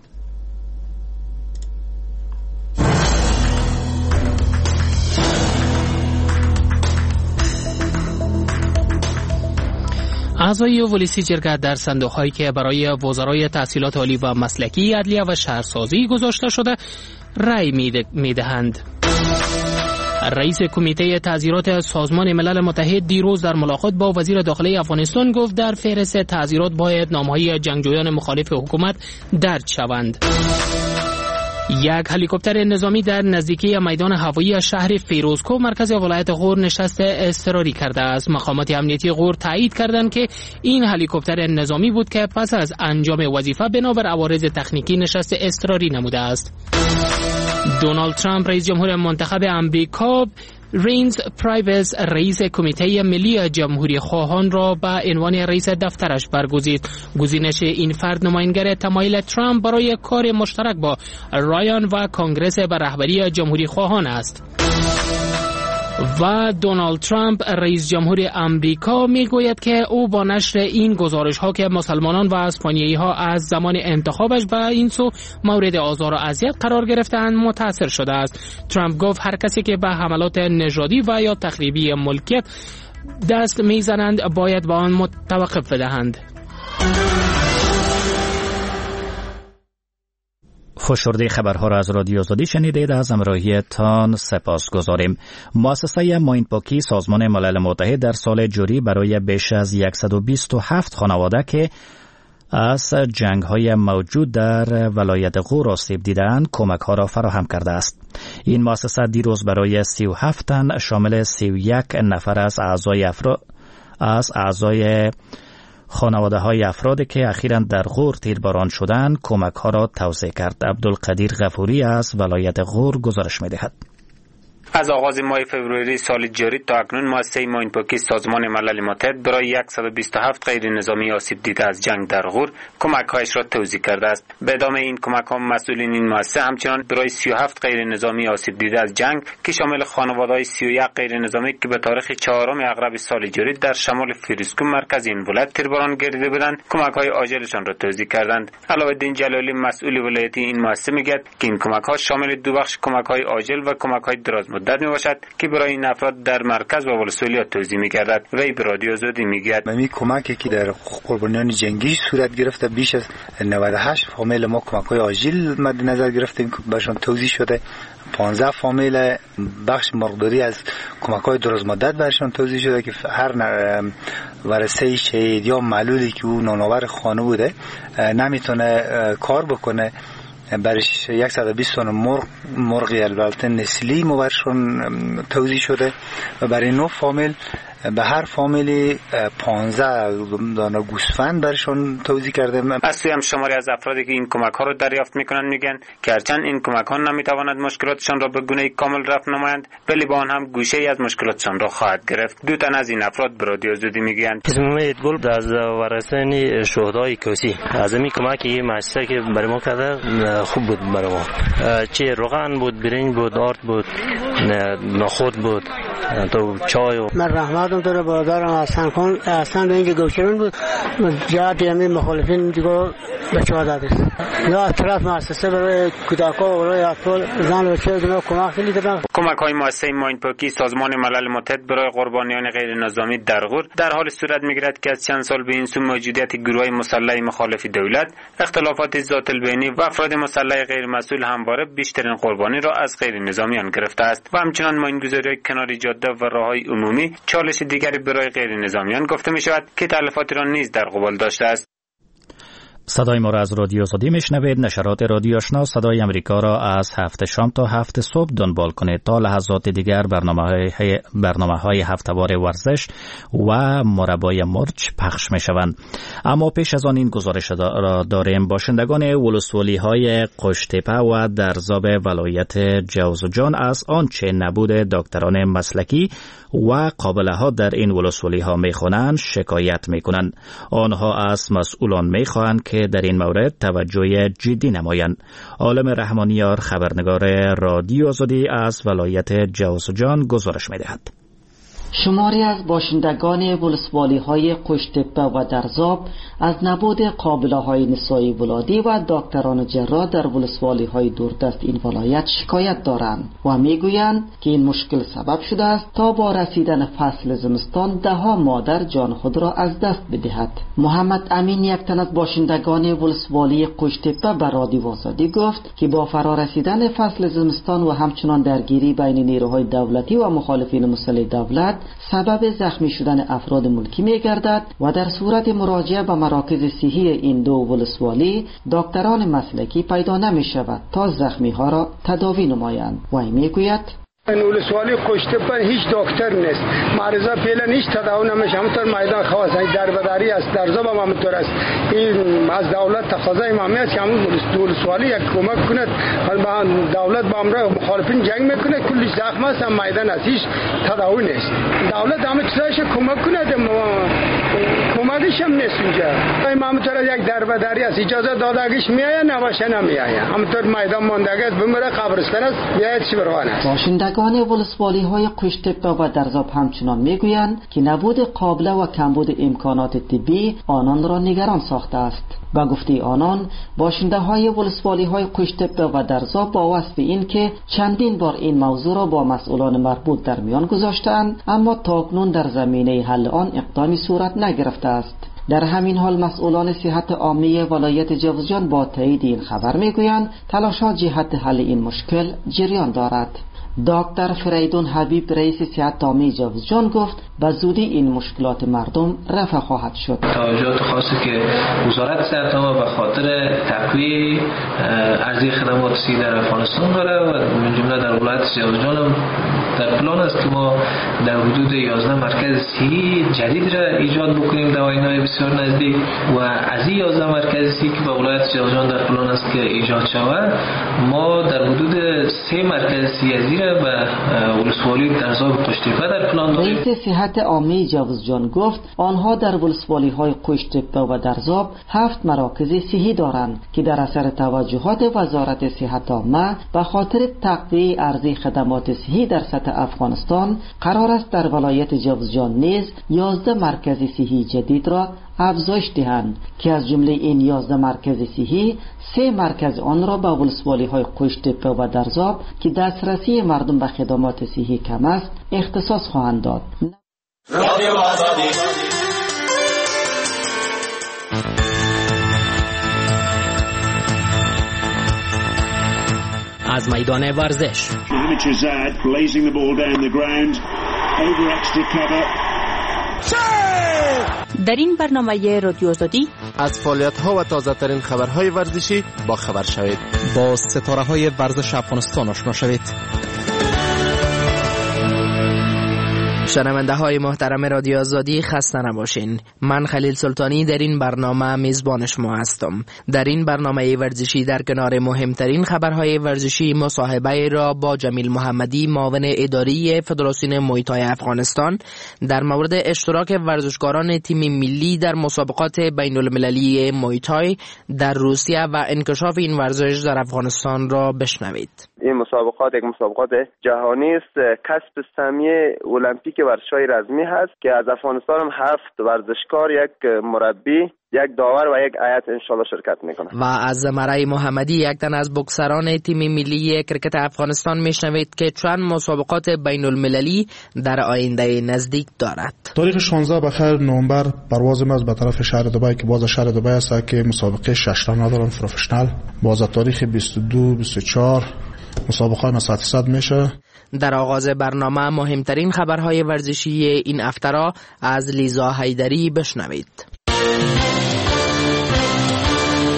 S2: اعضای ولسی جرگه در صندوق‌هایی که برای وزرای تحصیلات عالی و مسلکی، عدلیه و شهرسازی گذاشته شده رأی می‌دهند. رئیس کمیته تعزیرات سازمان ملل متحد دیروز در ملاقات با وزیر داخلی افغانستان گفت در فهرست تعزیرات باید نام‌های جنگجویان مخالف حکومت درج شوند. یک هلیکوپتر نظامی در نزدیکی میدان هوایی شهر فیروزکو مرکز ولایت غور نشست اضطراری کرده است. مقامات امنیتی غور تایید کردند که این هلیکوپتر نظامی بود که پس از انجام وظیفه بنابر عوارض تکنیکی نشست اضطراری نموده است. دونالد ترامپ رئیس جمهور منتخب امریکا رینز پرایوز رئیس کمیته ملی جمهوری خواهان را به عنوان رئیس دفترش برگزید. گزینش این فرد نمایانگر تمایل ترامپ برای کار مشترک با رایان و کنگره به رهبری جمهوری خواهان است. و دونالد ترامپ رئیس جمهور امریکا میگوید که او با نشر این گزارش ها که مسلمانان و اسپانیایی ها از زمان انتخابش به این سو مورد آزار و اذیت قرار گرفتند متاثر شده است. ترامپ گفت هر کسی که به حملات نژادی و یا تخریبی ملکیت دست میزنند باید با آن توقف بدهند.
S1: فشرده خبرها را از رادیو آزادی شنیدید. از همراهیتان سپاسگزاریم. مؤسسه مایندپاکی سازمان ملل متحد در سال جاری برای بیش از صد و بیست و هفت خانواده که از جنگ‌های موجود در ولایت غور آسیب دیدند کمک‌ها را فراهم کرده است. این مؤسسه دیروز برای سی و هفت تن شامل سی و یک نفر از اعضای افراد از اعضای خانواده های افرادی که اخیراً در غور تیرباران شدند کمک ها را توزیع کرد. عبدالقدیر غفوری از ولایت غور گزارش می دهد.
S13: از آغاز ماه فوریه سال جاری تا اکنون مؤسسه مایندپاکی سازمان ملل متحد برای صد و بیست و هفت غیر نظامی آسیب دیده از جنگ در غور کمک‌هایش را توزیع کرده است. به ادامه این کمک‌ها مسئولین این مؤسسه همچنان برای سی و هفت غیر نظامی آسیب دیده از جنگ که شامل خانواده‌های سی و یک غیر نظامی که به تاریخ چهارم اغرب سال جاری در شمال فیروزکو مرکز این ولایت تیرباران گردیده بودند کمک‌های عاجلشان را توزیع کردند. علاءالدین جلالی مسئول ولایتی این مؤسسه میگوید که این کمک‌ها شامل دو بخش کمک‌های عاجل و کمک‌های دراز مدت می باشد که برای این افراد در مرکز و ولسوالیت توزیع می گردد. وی به رادیو آزادی می گوید
S14: می کمکی که در قربانیان جنگی صورت گرفته بیش از نود و هشت فامیل ما کمک‌های عاجل مد نظر گرفتیم که برشان توزیع شده. پانزده فامیل بخش مقداری از کمک‌های دراز مدت برشان توزیع شده که هر ورثه شهید یا معلولی که او نانآور خانه بوده نمیتونه کار بکنه برش صد و بیست مرغ مرغی البته نسلی مبرشون توزیع شده و برای نو فامیل به هر فامیلی پانزده دانه گوسفند برشون توزیع کرده.
S13: از سوی هم شماری از افرادی که این کمک ها رو دریافت میکنن میگن که هرچند این کمک ها نمیتواند مشکلاتشان را به گونه کامل رفع نمایند ولی با آن هم گوشه ای از مشکلاتشان را خواهد گرفت. دو تن از این افراد به رادیو آزادی میگن
S15: اسم ایدگل از ورثه شهدای کوسی از این کمکی مؤسسه که برای ما کرده خوب بود برای ما. چه روغن بود، برنج بود، آرد بود، نخود بود، تو چای.
S16: من رحمتم تو برادرم حسن خان حسن به اینکه گوشرون بود جهت همین مخالفین دیگه بچه ها داده یا از طرف مؤسسه برای کودکا و برای اطفال زن و بچه دیگه کمک خیلی دادن.
S13: کمک های مؤسسه مایندپاکی سازمان ملل متحد برای قربانیان غیر نظامی در غور در حال صورت میگیرد که از چند سال به این سو موجودیت گروهای مسلح مخالف دولت، اختلافات ذات البینی و افراد مسلح غیر مسئول همواره بیشترین قربانی را از غیر نظامیان گرفته است و همچنان ماینگذاری کنار جاده و راههای عمومی چالش دیگری برای غیر نظامیان گفته می شود که تلفاتی را نیز در قبال داشته است.
S1: صدای ما را از رادیو آزادی میشنوید. نشرات رادیو آشنا صدای امریکا را از هفت شام تا هفت صبح دنبال کنید. تا لحظات دیگر برنامه‌های برنامه‌های هفته‌وار ورزش و مربای مرچ پخش میشوند. اما پیش از آن این گزارش را داریم. باشندگان ولسوالی‌های قشت‌تپه و درزاب ولایت جوزجان از آنچه نبود دکتران مسلکی و قابله‌ها در این ولسوالی‌ها می‌خوانند شکایت می‌کنند. آنها از مسئولان می‌خواهند که در این مورد توجه جدی نمایند. عالم رحمانیار خبرنگار رادیو آزادی از ولایت جوزجان گزارش می‌دهد.
S17: شماری از باشندگان ولسوالی‌های قشت‌تپه و درزاب از نبود قابله‌های نسایی ولادی و دکتران جراح در ولسوالی‌های دوردست این ولایت شکایت دارند و می‌گویند که این مشکل سبب شده است تا با رسیدن فصل زمستان ده‌ها مادر جان خود را از دست بدهد. محمد امین، یک تن از باشندگان ولسوالی قشت‌تپه، به رادیو آزادی گفت که با فرارسیدن فصل زمستان و همچنان درگیری بین نیروهای دولتی و مخالفین مسلح دولت سبب زخمی شدن افراد ملکی می گردد و در صورت مراجعه به مراکز صحی این دو ولسوالی دکتران مسلکی پیدا نمی شود تا زخمی ها را تداوی نمایند. و می گوید
S4: این ولسوالی قشت‌تپه هیچ دکتر نیست. مریضا فعلا هیچ تداوی نمیشه. همونطور میدان خواص دربدری است، درزاب هم همونطور است. این از دولت تقاضای امامی است که همون ولسوالی یک کمک کند. دولت با امرای مخالفین جنگ میکنه، کلی زخم است، هم میدان است، هیچ تداوی نیست. دولت همه چیزایش کمک کند، کمکش هم نیست اینجا. این همونطور یک دربدری است، اجازه دادگیش میآید نباشه نمیآید. همونطور میدان ماندگی است، بمیره قبرستان است، بیاید چی بروان است.
S17: باشندگان ولسوالی‌های قشت‌تپه و درزاب همچنان میگویند که نبود قابله و کمبود امکانات طبی آنان را نگران ساخته است. با گفته آنان، باشنده‌های ولسوالی‌های قشت‌تپه و درزاب با وصف این که چندین بار این موضوع را با مسئولان مربوط در میان گذاشتند، اما تاکنون در زمینه حل آن اقدامی صورت نگرفته است. در همین حال مسئولان صحت عامه ولایت جوزجان با تایید این خبر میگویند تلاشات جهت حل این مشکل جریان دارد. دکتر فریدون حبیب، رئیس صحت عامه جوزجان گفت به زودی این مشکلات مردم رفع خواهد شد.
S18: توجهات خاصی که وزارت صحت عامه به خاطر تقویت ارزی خدمات صحی در افغانستان داره و من جمله در ولایت جوزجان هم در پلان است که ما در حدود یازده مرکز صحی جدید را ایجاد بکنیم در آینده بسیار نزدیک و از این یازده مرکز صحی که به ولایت جوزجان در پلان است که ایجاد شود، ما در حدود سه مرکز صحی از این و ولسوالی درزاب قشت‌تپه در پلان داریم.
S17: رئیس صحت عامه جوزجان گفت آنها در ولسوالی‌های قشت‌تپه و درزاب هفت مراکز صحی دارند که در اثر توجهات وزارت صحت عامه به خاطر تقویت ارزی خدمات صحی در سطح افغانستان قرار است در ولایت جوزجان نیز یازده مرکز صحی جدید را افزایش دهند که از جمله این یازده مرکز صحی سه مرکز آن را به ولسوالی‌های قشت‌تپه و درزاب که دسترسی مردم به خدمات صحی کم است اختصاص خواهند داد. رادیو آزادی.
S2: از میدان ورزش
S19: در این برنامه رادیو آزادی
S20: از فعالیت‌ها و تازه‌ترین خبرهای ورزشی با خبر شوید.
S12: با ستاره‌های ورزش افغانستان آشنا شوید.
S21: شنونده های محترم رادیو آزادی خسته نباشین. من خلیل سلطانی در این برنامه میزبان شما هستم. در این برنامه ورزشی در کنار مهمترین خبرهای ورزشی مصاحبه را با جمیل محمدی، معاون اداری فدراسیون موی تای افغانستان، در مورد اشتراک ورزشکاران تیم ملی در مسابقات بین المللی موی تای در روسیه و انکشاف این ورزش در افغانستان را بشنوید.
S22: این مسابقات یک مسابقات جهانی است. کسب سهمیه المپیک ورزش‌های رزمی هست که از افغانستان هم هفت ورزشکار، یک مربی، یک داور و یک هیئت انشالله شرکت میکنه.
S21: و از مرای محمدی، یک تن از بوکسران تیم ملی کرکت افغانستان میشنوید که چند مسابقات بین المللی در آینده نزدیک دارد.
S23: تاریخ شانزده بخیر نوامبر پرواز ما به طرف شهر دبی که باز شهر دبی است که مسابقه شش تا ندارن پروفشنال. باز تاریخ بیست و دو بیست و چهار مسابقه مساحت صد میشه.
S21: در آغاز برنامه مهمترین خبرهای ورزشی این هفته را از لیزا حیدری بشنوید.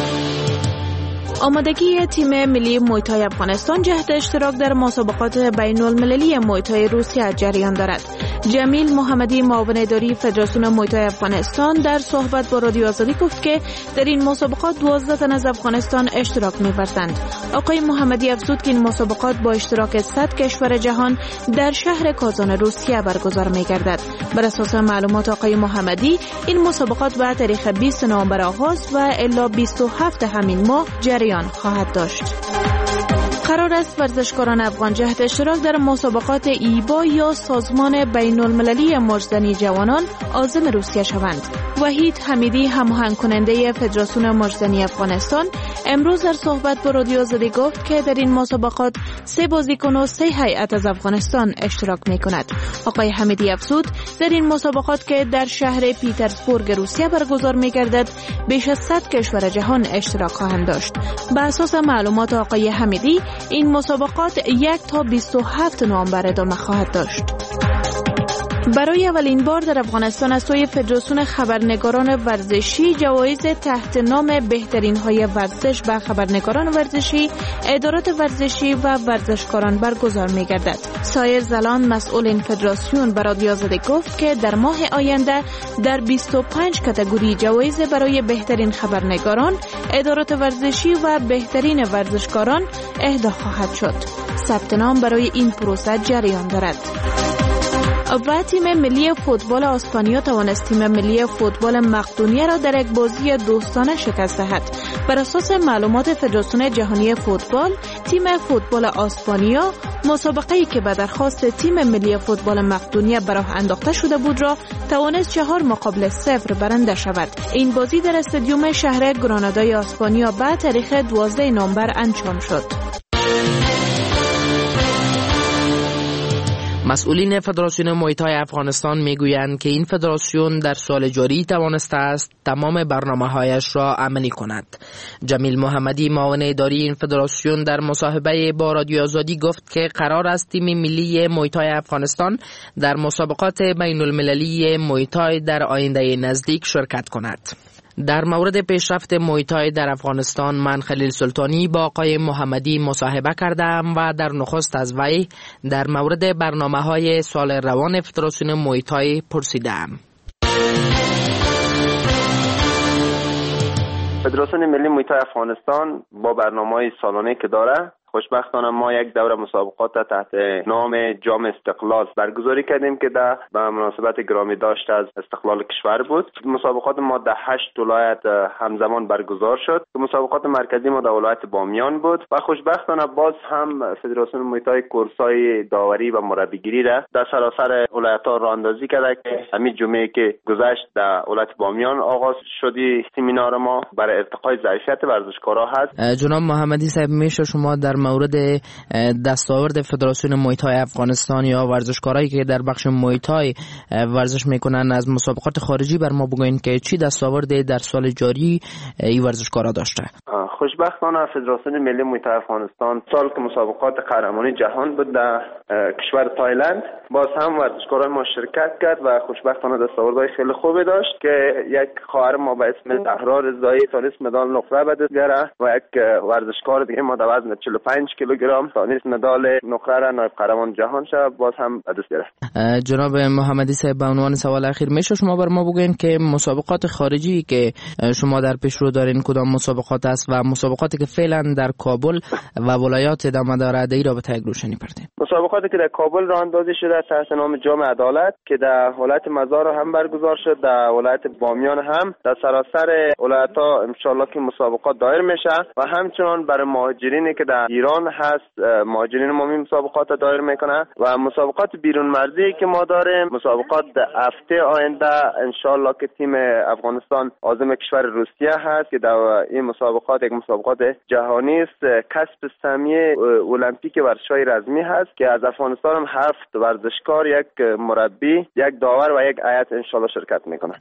S3: آمادگی تیم ملی موی تای افغانستان جهت اشتراک در مسابقات بین المللی موی تای روسیه جریان دارد. جمیل محمدی معاون اداری فدراسیون موی تای افغانستان در صحبت با رادیو آزادی گفت که در این مسابقات دوازده تن از افغانستان اشتراک می‌ورزند. آقای محمدی افزود که این مسابقات با اشتراک صد کشور جهان در شهر کازان روسیه برگزار می‌گردد. بر اساس معلومات آقای محمدی این مسابقات به تاریخ بیست نوامبر آغاز و الی بیست و هفت همین ماه جریان خواهد داشت. قرار است ورزشکاران افغان جهت اشتراک در مسابقات ایبا یا سازمان بین المللی مجزنی جوانان عازم روسیه شوند. وحید حمیدی هماهنگ کننده فدراسیون مجزنی افغانستان امروز در صحبت با رادیو آزادی گفت که در این مسابقات سه بازیکن و سه هیئت از افغانستان اشتراک می کند. آقای حمیدی افزود در این مسابقات که در شهر پیترزبورگ روسیه برگزار می گردد بیش از صد کشور جهان اشتراک خواهند داشت. به اساس معلومات آقای حمیدی این مسابقات یک تا بیست و هفت نوامبر ادامه خواهد داشت. برای اولین بار در افغانستان از سوی فدراسیون خبرنگاران ورزشی جوایز تحت نام بهترین های ورزش به خبرنگاران ورزشی، ادارات ورزشی و ورزشکاران برگزار می گردد. سایر زلان مسئول این فدراسیون به رادیو آزادی گفت که در ماه آینده در بیست و پنج کاتگوری جوایز برای بهترین خبرنگاران، ادارات ورزشی و بهترین ورزشکاران اهدا خواهد شد. ثبت نام برای این پروسه جریان دارد. و تیم ملی فوتبال اسپانیا توانست تیم ملی فوتبال مقدونیه را در یک بازی دوستانه شکست دهد. بر اساس معلومات فدراسیون جهانی فوتبال، تیم فوتبال اسپانیا مسابقه‌ای که به درخواست تیم ملی فوتبال مقدونیه به راه انداخته شده بود را توانست چهار مقابل صفر برنده شود. این بازی در استادیوم شهر گرانادای اسپانیا به تاریخ دوازده نوامبر انجام شد.
S21: مسئولین فدراسیون موی تای افغانستان میگویند که این فدراسیون در سال جاری توانسته است تمام برنامه‌هایش را عملی کند. جمیل محمدی معاون اداری این فدراسیون در مصاحبه با رادیو آزادی گفت که قرار است تیم ملی موی تای افغانستان در مسابقات بین المللی موی تای در آینده نزدیک شرکت کند. در مورد پیشرفت موی تای در افغانستان من خلیل سلطانی با آقای محمدی مصاحبه کردم و در نخست از وی در مورد برنامه‌های سال روان فدراسیون موی تای پرسیدم.
S22: فدراسیون ملی موی تای افغانستان با برنامه‌های سالانه که داره، خوشبختانه ما یک دوره مسابقات تحت نام جام استقلال برگزاری کردیم که در به مناسبت گرامی داشت از استقلال کشور بود. مسابقات ما در هشت ولایت همزمان برگزار شد. مسابقات مرکزی ما در ولایت بامیان بود و خوشبختانه باز هم فدراسیون موی تای کورس‌های داوری و مربیگیری را در سراسر ولایت‌ها راه‌اندازی کرده که همین جمعه که گذشت در ولایت بامیان آغاز شدی سمینار ما برای ارتقای ظرفیت ورزشکارا هست.
S21: جناب محمدی صاحب، میشه شما در مورد دستاورد فدراسیون موی تای افغانستان یا ورزشکارایی که در بخش موی تای ورزش میکنن از مسابقات خارجی بر ما بگوین که چی دستاورد در سال جاری این ورزشکارا داشته؟
S22: خوشبختانه فدراسیون ملی موی تای افغانستان سال که مسابقات قهرمانی جهان بود در کشور تایلند، باز هم ورزشکاران ما شرکت کرد و خوشبختانه دستاوردهای خیلی خوبی داشت که یک خواهر ما به اسم زهرا رضایی تونست مدال نقره به دست بیاره و یک ورزشکار دیگه ما در وزن چهل و پنج کیلوگرم تونست مدال نقره را نایب قهرمان جهان شد، باز هم به دست گرفت.
S21: جناب محمدی صاحب، به عنوان سوال اخیر میشه شما بر ما بگوین که مسابقات خارجی که شما در پیش رو دارین کدام مسابقات است و مسابقاتی که فعلا در کابل و ولایات ادامه داره در این رابطه یک روشنی پردین؟
S22: مسابقاتی که در کابل راه اندازی شده تحت نام جام عدالت که در ولایت مزار هم برگزار شد، در ولایت بامیان هم، در سراسر ولایت‌ها ان شاء الله که مسابقات دایر میشه و همچنان برای مهاجرینی که در ایران هست مهاجرین ما این مسابقات دایر میکنه و مسابقات بیرون مرزی که ما داریم مسابقات هفته آینده ان شاء الله که تیم افغانستان عازم کشور روسیه هست که در این مسابقات یک مسابقات جهانی است. کسب سهمیه المپیک ورزش‌های رزمی هست که از افغانستان هم هفت ورزشکار، یک مربی، یک داور و یک هیئت ان شاء الله شرکت میکنه.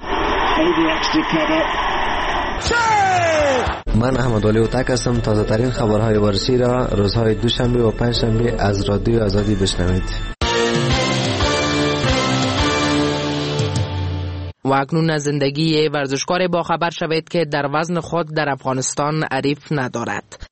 S5: من احمد علی اوتک هستم. تازه ترین خبرهای ورزشی را روزهای دوشنبه و پنجشنبه از رادیو آزادی بشنوید.
S21: و اکنون از زندگی ورزشکار با خبر شوید که در وزن خود در افغانستان عریف ندارد.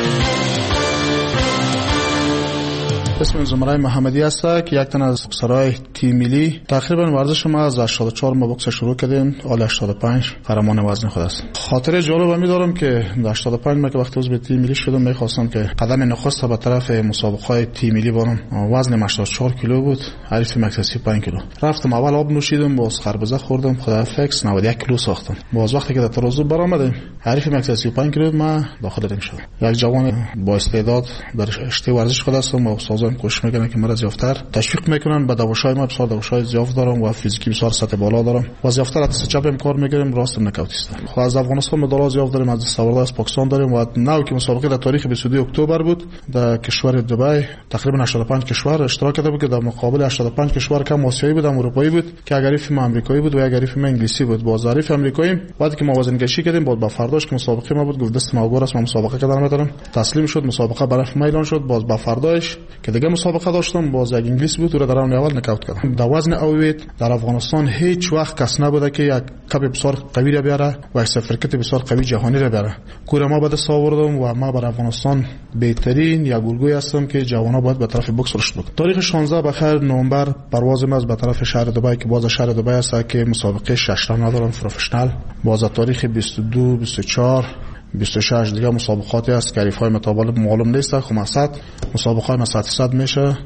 S23: اسم زمرای محمدی است که یک تن از افسرهای تیم ملی. تقریبا ورزش ما از هشتاد و چهار ما بوکس شروع کردیم، حالا هشتاد و پنج فرمان وزن خود است. خاطر جالب می دارم که در هشتاد و پنج ما که وقتی عضو تیم ملی شدم می‌خواستم که قدم نخست به طرف مسابقات تیم ملی برم. وزنم هشتاد و چهار کیلو بود، حریف مکس سی و پنج کیلو. رفتم اول آب نوشیدم، باز خربزه خوردم، خدا فکس نود و یک کیلو ساختم. باز وقتی که در ترازو برآمدم حریف مکس سی و پنج کیلو ما داخل ریم شدم. یک جوان با استعداد در رشته ورزش خود هستم و استادان کوشش میکنن که مرا زیافتر تشویق میکنن. به دواشای ما بسیار دواشای زیاف دارم و فیزیکی بسیار سطح بالا دارم و زیافتر از چپم کار میگیرم، راستم نکاوتیستم. خب از افغانستان مدال زیاف داریم، از سوارده از پاکستان داریم و نو که مسابقه در تاریخ بیست و دو اکتبر بود در کشور دبی تقریبا هشتاد و پنج کشور اشتراک کرده بود که در مقابل هشتاد و پنج کشور کم آسیایی بود، اروپایی بود که اگر حریف ما آمریکایی بود و اگر حریف ما انگلیسی بود. با ظریف آمریکایی بعد که ما وزن کشی کردیم بعد با فرداش که مسابقه ما بود گفت دست ما گورس ما مسابقه کردم ندارم، تسلیم شد، مسابقه برای ما اعلان شد. باز با فرداش که دیگه مسابقه داشتم باز یک انگلیس بود و در اون اول نکاوت کردم. در وزن اویت در افغانستان هیچ وقت کس نبوده که یک کپ بسیار قوی را بیاره و یک سرتیفیکت بسیار قوی جهانی را بیاره. کور ما بعد ساوردم و ما بر افغانستان بهترین یک گلگوی هستم که جوانا باید به طرف بوکس رشد بکنه. تاریخ شانزده بخیر نوامبر پرواز ما از به طرف شهر دبی که باز شهر دبی است که مسابقه شش رانه دارن پروفشنال. باز تاریخ بیست و دو بیست و چهار بیست و شش دیگه مسابقاتی است که حریفای متابل معلوم نیست. خمسات مسابقه ما صد میشه.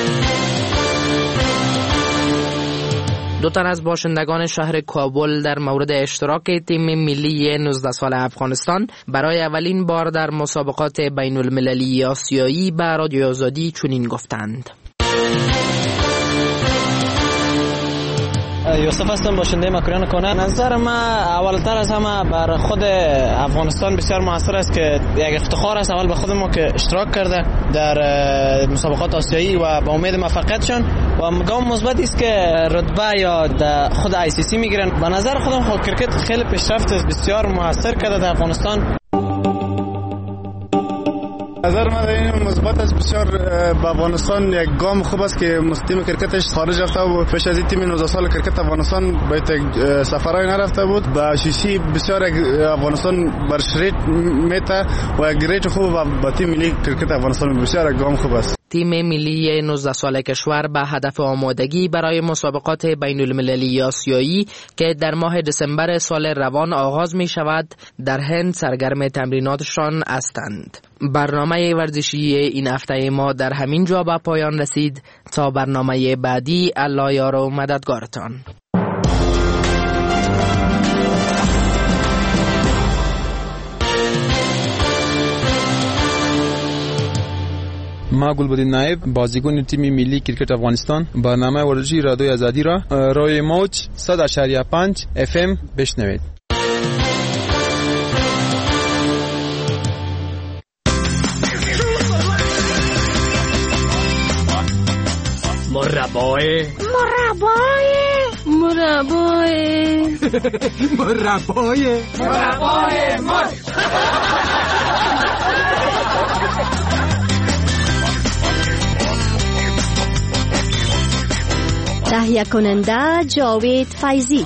S21: دو تن از باشندگان شهر کابل در مورد اشتراک تیم ملی نوزده سال افغانستان برای اولین بار در مسابقات بین المللی آسیایی به رادیو آزادی چنین گفتند.
S6: یوسف هستم، باشنده مکران کنه. نظر ما اولتر از همه بر خود افغانستان بسیار موثر است که یک افتخار است اول به خود ما که اشتراک کرده در مسابقات آسیایی و با امید موفقیتشان و گام مثبتی است که رتبه یا در خود آی سی سی میگیرن. به نظر خودم خود کرکت خیلی پیشرفت است، بسیار موثر کرده در افغانستان.
S7: نظر من این مثبت است بسیار. به افغانستان یک گام خوب است که تیم کرکتش خارج رفته و پیش از این تیم نوزده سال کرکت افغانستان به سفرهای نرفته بود. به شیشی بسیار افغانستان بر شریط میته و یک ریت خوب با تیم ملی کرکت افغانستان بسیار یک گام خوب است.
S21: تیم ملی نوزده ساله کشور به هدف آمادگی برای مسابقات بین المللی آسیایی که در ماه دسامبر سال روان آغاز می شود در هند سرگرم تمریناتشان هستند. برنامه ورزشی این هفته ما در همین جا به پایان رسید. تا برنامه بعدی، الله یار و مددگارتان.
S9: ما گلبدین نایب بازیکن تیم ملی کرکت افغانستان برنامه ورزشی رادیو آزادی را روی موج صد و پنج اف ام بشنوید.
S24: مربای
S25: مربای مربای
S24: مربای مربای مار
S25: تهیه کننده جاوید فیضی.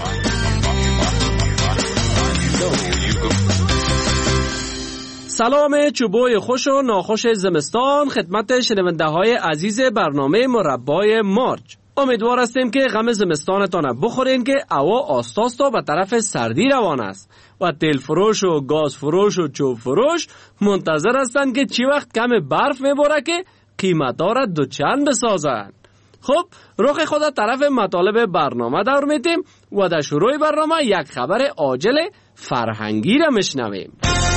S26: سلام چوبوی خوش و ناخوش زمستان خدمت شنونده های عزیز برنامه مربای مارج. امیدوار هستیم که غم زمستانتان بخورین که هوا آستاستا به طرف سردی روان است و تیل فروش و گاز فروش و چوب فروش منتظر هستند که چی وقت کم برف میباره که قیمتا را دوچند بسازند. خب رخ خدا طرف مطالب برنامه دور میتیم و در شروع برنامه یک خبر عاجل فرهنگی را میشنویم.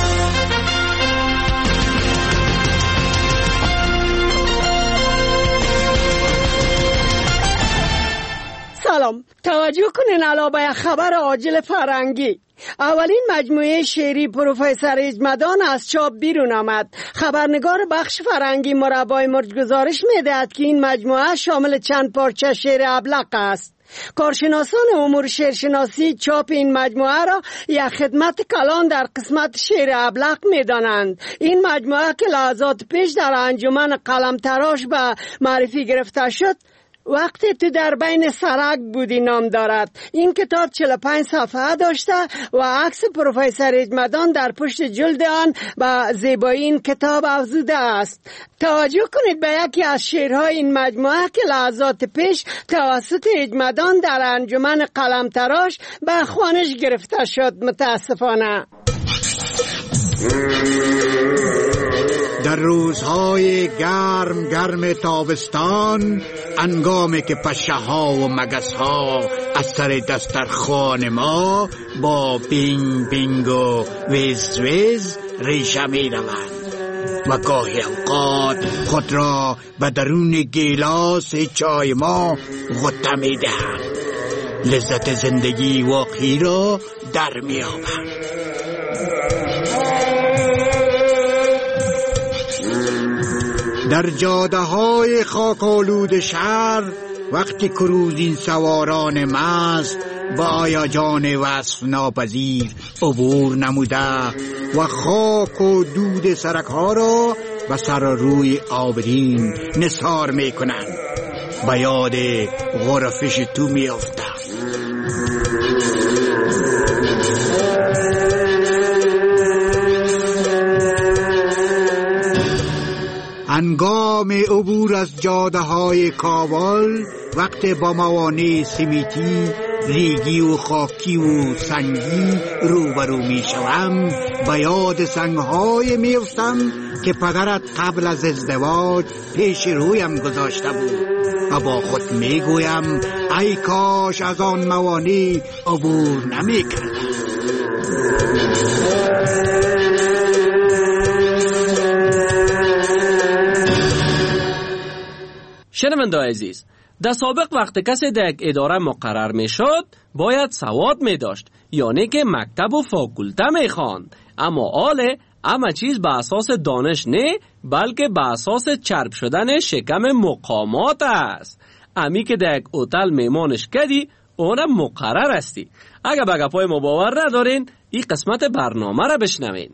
S27: سلام، توجه کنین علاوه خبر عاجل فرهنگی. اولین مجموعه شعری پروفسور اجمدان از چاپ بیرون آمد. خبرنگار بخش فرهنگی مربای مرج گزارش میدهد که این مجموعه شامل چند پارچه شعر ابلق است. کارشناسان امور شعرشناسی چاپ این مجموعه را یک خدمت کلان در قسمت شعر ابلق می‌دانند. این مجموعه که لحظات پیش در انجمن قلم تراش به معرفی گرفته شد وقتی تو در بین سرک بودی نام دارد. این کتاب چهل و پنج صفحه داشته و عکس پروفسور اجمدان در پشت جلد آن با زیبایی این کتاب افزوده است. توجه کنید به یکی از شعرهای این مجموعه که لحظات پیش توسط اجمدان در انجمن قلمتراش به خوانش گرفته شد. متاسفانه
S8: در روزهای گرم گرم تابستان، انگامی که پشه ها و مگس ها از سر دسترخوان ما با پینگ پینگ و ویز ویز ریشه می روند و گاهی اوقات خود را به درون گیلاس چای ما غطه می دهند، لذت زندگی واقعی را در می آورند. در جاده های خاکالود شهر وقتی کروزین سواران مست با هیجان وصف ناپذیر عبور نموده و خاک و دود سرک ها را به سر روی آبرین نثار می کنند، به یاد غرفش تو می افتند. هنگام عبور از جاده های کابل وقت با موانع سیمیتی، ریگی و خاکی و سنگی روبرو می شوم، به یاد سنگهای می افتم که پدرت قبل از ازدواج پیش رویم گذاشته بود و با خود می گویم ای کاش از آن موانع عبور نمی کردم.
S26: شنونده عزیز، در سابق وقت کسی در یک اداره مقرر می شد باید سواد می داشت، یعنی که مکتب و فاکولته می خواند. اما حال همه چیز به اساس دانش نه، بلکه به اساس چرب شدن شکم مقامات است. امی که در یک هتل میمانش کردی اونم مقرر استی. اگر به گپای ما باور ندارین این قسمت برنامه را بشنوین.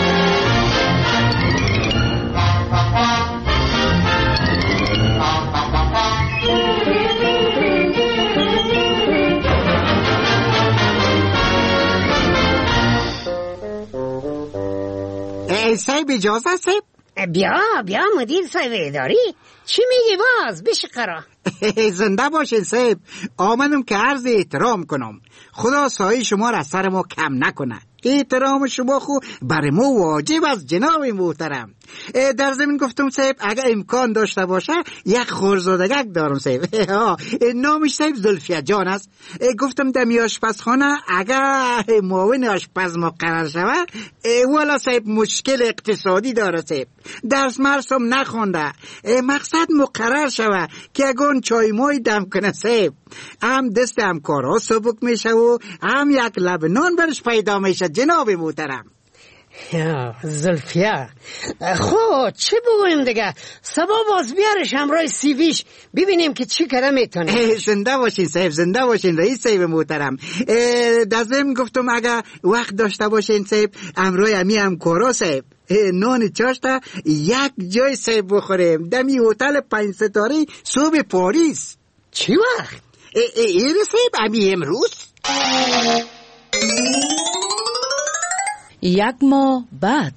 S8: صاحب اجازه صاحب؟
S27: بیا بیا مدیر صاحب اداری، چی میگی باز؟ بشه قرار.
S8: زنده باشین صاحب، آمدم که عرض احترام کنم. خدا سایه شما را سر ما کم نکنه. احترام شما خو برای ما واجب از جناب محترم. در زمین گفتم صاحب اگر امکان داشته باشه یک خورزادگک دارم صاحب. نامش صاحب زلفیه جان است. گفتم دمی آشپزخانه اگر معاون آشپز مقرر شود، والا صاحب مشکل اقتصادی داره صاحب، درس مرسم نخونده، مقصد مقرر شود که اگه چای مای دم کنه صاحب، هم دست هم کارها سبک میشه و هم یک لبنان برش پیدا میشه جناب محترم.
S27: یا زلفیه، خب چه بگویم دیگه؟ سبا باز بیارش همراه سیویش ببینیم که چی کاره میتونه.
S8: زنده باشین صاحب، زنده باشین رئیس صاحب محترم. دازم گفتم اگه وقت داشته باشین صاحب همراه امی هم کارا صاحب نان چاشتا یک جای صاحب بخوریم دمی هتل پنج ستاره صبح پاریس.
S27: چی وقت؟
S8: این صاحب امی امروز
S10: یک ماه بعد.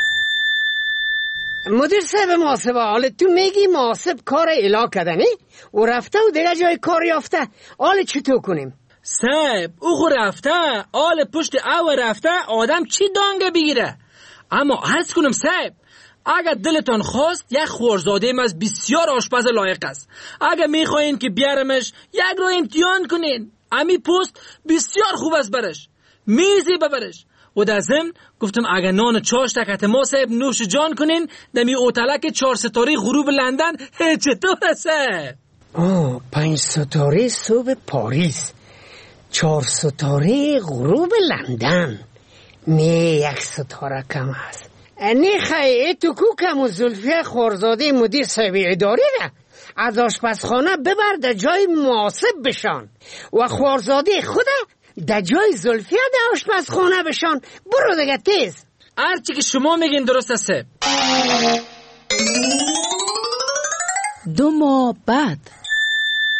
S27: مدیر صاحب محاسبه، حالا تو میگی محاسب کار الا کردنی و رفته و دیگه جای کار یافته، حالا چطور کنیم؟
S2: صاحب او خو رفته، حالا پشت او رفته آدم چی دانگه بگیره؟ اما عرض کنم صاحب، اگر دلتان خواست یک خورزاده از بسیار آشپز لایق است. اگر میخواین که بیارمش یک رو امتحان کنین، امی پست بسیار خوب است برش، میزی ببرش. و در ضمن گفتم اگر نان چاش تکت ما صاحب نوش جان کنین دمی اوتلک چهار ستاره غروب لندن چطور هسته؟
S27: آه پنج ستاره صبح پاریس، چهار ستاره غروب لندن. نه یک ستاره کم هست. نه خیلی تو کو کم و زلفیه خورزاده مدیر صاحب اداری ده از آشپزخانه ببر در جای مناسب بشان و خورزاده خوده در جای زلفیه در آشپزخانه بشان. برو دیگه تیز.
S2: هرچی که شما میگین درست است.
S10: دو ماه بعد.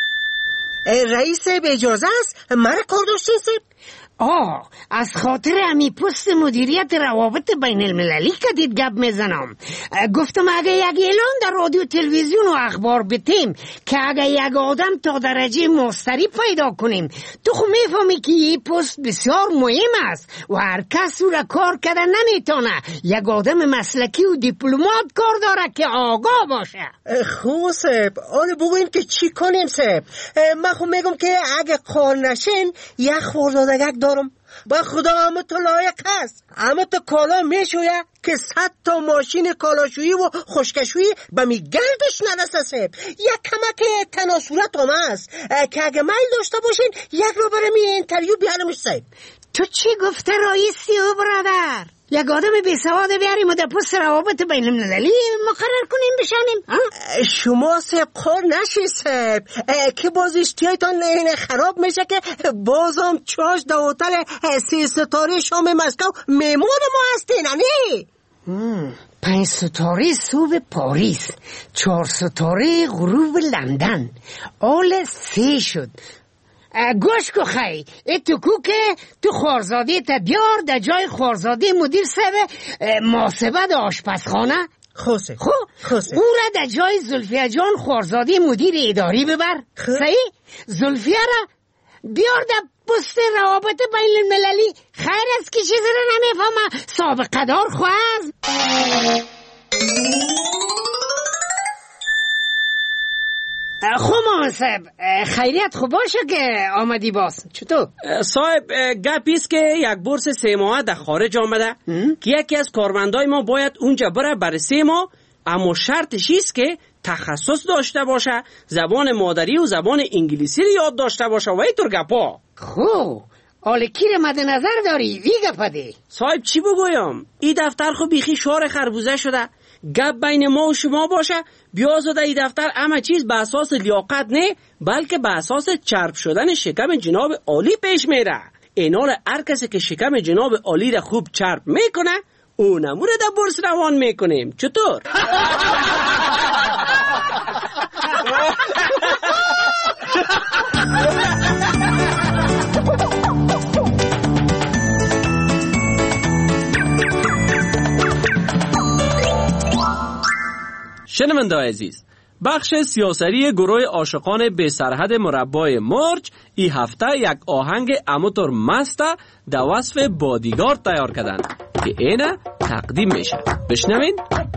S1: رئیس به اجازه است مرا کار داشتین سیب؟
S27: آه از خاطر امی پست مدیریت روابط بین المللی کدید گپ میزنم. گفتم اگه یک اعلان در رادیو تلویزیون و اخبار بتیم که اگه یک آدم تا درجه مستری پیدا کنیم، تو خو میفهمی که این پست بسیار مهم است و هر کس رو کار کرده نمیتونه. یک آدم مسلکی و دیپلمات کار داره که آگاه باشه.
S1: خوب سیب، آره بگویم که چی کنیم سیب؟ من خو میگم که اگه کار نشین یک خوردادگک دارم. با خدا همه تو لایق هست، همه تو کالا میشویه که صد تا ماشین کالاشویی و خشکشویی به می گردش نرسه سیب. یک کمک تناسورت هم هست که اگه میل داشته باشین یک رو برای می انتریو بیارمش سیب.
S27: تو چی گفته رئیسی او برادر؟ یک آدم بی سواد بیاریم و در پست روابط بین المللی مقرر کنیم بشنیم؟
S1: شما سیب کار نشی سیب که باز اشتیایتان خراب میشه که بازم چاش در هتل سی ستاره شام مسکو میمون ما هستین نه؟
S27: پنج ستاره صبح پاریس، چهار ستاره غروب لندن، آل سه شد. گوش کو خی ای تو کو که تو خوارزاده تا بیار در جای خوارزاده مدیر سبه محاسبه در آشپزخانه.
S1: خوسه
S27: خو
S1: خوسه
S27: او را در جای زلفیه جان خوارزاده مدیر اداری ببر. صحیح زلفیه را بیار در پست روابط بین المللی. خیر است که چیزی را نمیفهمه، سابقه دار خواهر. خب مامان صاحب خیریت خوب باشه که آمدی باز. چطور؟
S26: صاحب گپیست که یک بورس سه ماه در خارج آمده که یکی از کارمندای ما باید اونجا بره برای سه ماه، اما شرطش ایست که تخصص داشته باشه، زبان مادری و زبان انگلیسی رو یاد داشته باشه و اینطور گپا.
S27: خب حالا کی رو مد نظر داری؟ وی گپا دی.
S26: صاحب چی بگویم؟ این دفتر خو بیخی شار خربوزه شده. گپ بین ما و شما باشه، بیازاده ای دفتر همه چیز به اساس لیاقت نه بلکه به اساس چرب شدن شکم جناب عالی پیش میره. اینال هر کسی که شکم جناب عالی را خوب چرب میکنه اونمو را در بورس روان میکنیم. چطور؟ شنونده‌های عزیز، بخش سیاسری گروه عاشقان به سرحد مربای مرج ای هفته یک آهنگ اموتور مسته در وصف بادیگارد تیار کردن که اینه تقدیم میشه. بشنوین.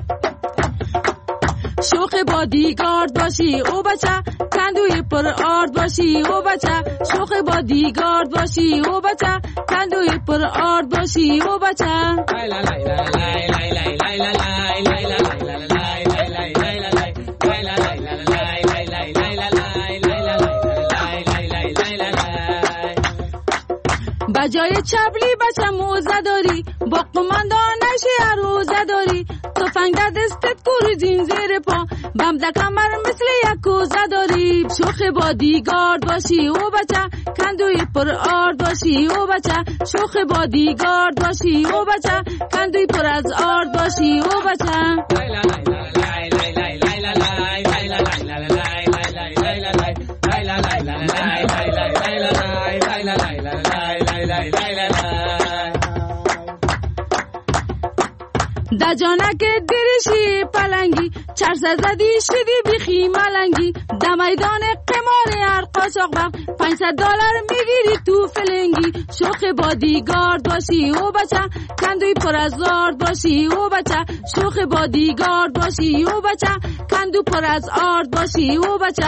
S10: شوخ بادیگارد باشی او بچه، کندوی پر آرد باشی او بچه. شوخ بادیگارد باشی او بچه، کندوی پر آرد باشی او بچه. بجای چبلی بچه موزه داری، با قماندان نشی عروزه داری. تفنگ در دستت کوریدین زیر پا، بم در کمر مثل یک کوزه داری. شوخ بادیگارد باشی او بچه، کندوی پر آرد باشی او بچه. شوخ بادیگارد باشی او بچه، کندوی پر از آرد باشی او بچه. در جانک دیرشی پلنگی، چرس زدی شدی بیخی ملنگی. در میدان قمار هر قاچاق وقت پانصد دلار میگیری تو فلنگی. شوخ بادیگارد باشی او بچه، کندوی پر از آرد باشی او بچه. شوخ بادیگارد باشی او بچه، کندو پر از آرد باشی او بچه.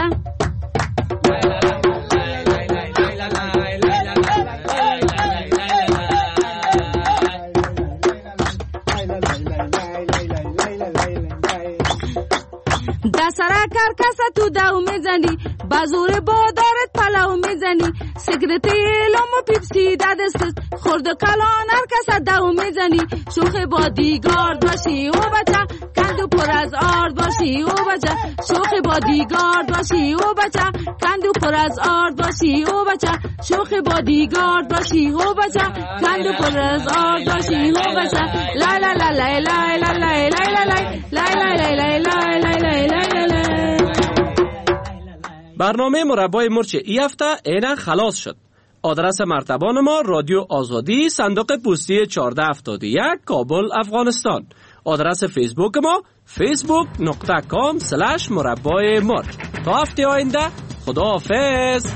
S10: دسره کرکسه تو دو میزنی، بازور بادارت پلاو میزنی. سیگرت ایلام و پیپسی در دستت، خورد و کلان هر کسه دو میزنی. شوخ بادیگارد باشی او بچه، کندو پر از آرد باشی او بچه. شوخ بادیگارد باشی او بچه، کندو پر از آرد باشی او بچه. شوخ بادیگارد باشی او بچه، کندو پر از آرد باشی او بچه. لا لا لا لا لا لا لا لا لا لا لا لا لا لا لا لا لا.
S26: برنامه مربای مرچ ای هفته اینا خلاص شد. آدرس مرتبان ما رادیو آزادی، صندوق پستی چهارده هفتاد و یک، کابل، افغانستان. آدرس فیسبوک ما فیسبوک نقطه کام سلش مربای مرچ. تا هفته آینده خداحافظ.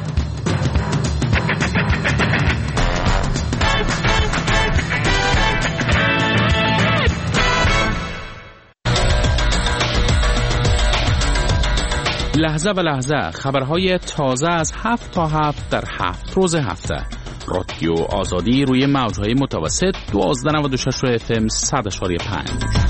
S4: لحظه به لحظه خبرهای تازه از هفت تا هفت در هفت روز هفته. رادیو آزادی روی موجهای متوسط دوازده و نود و شش اف ام صد و پنج.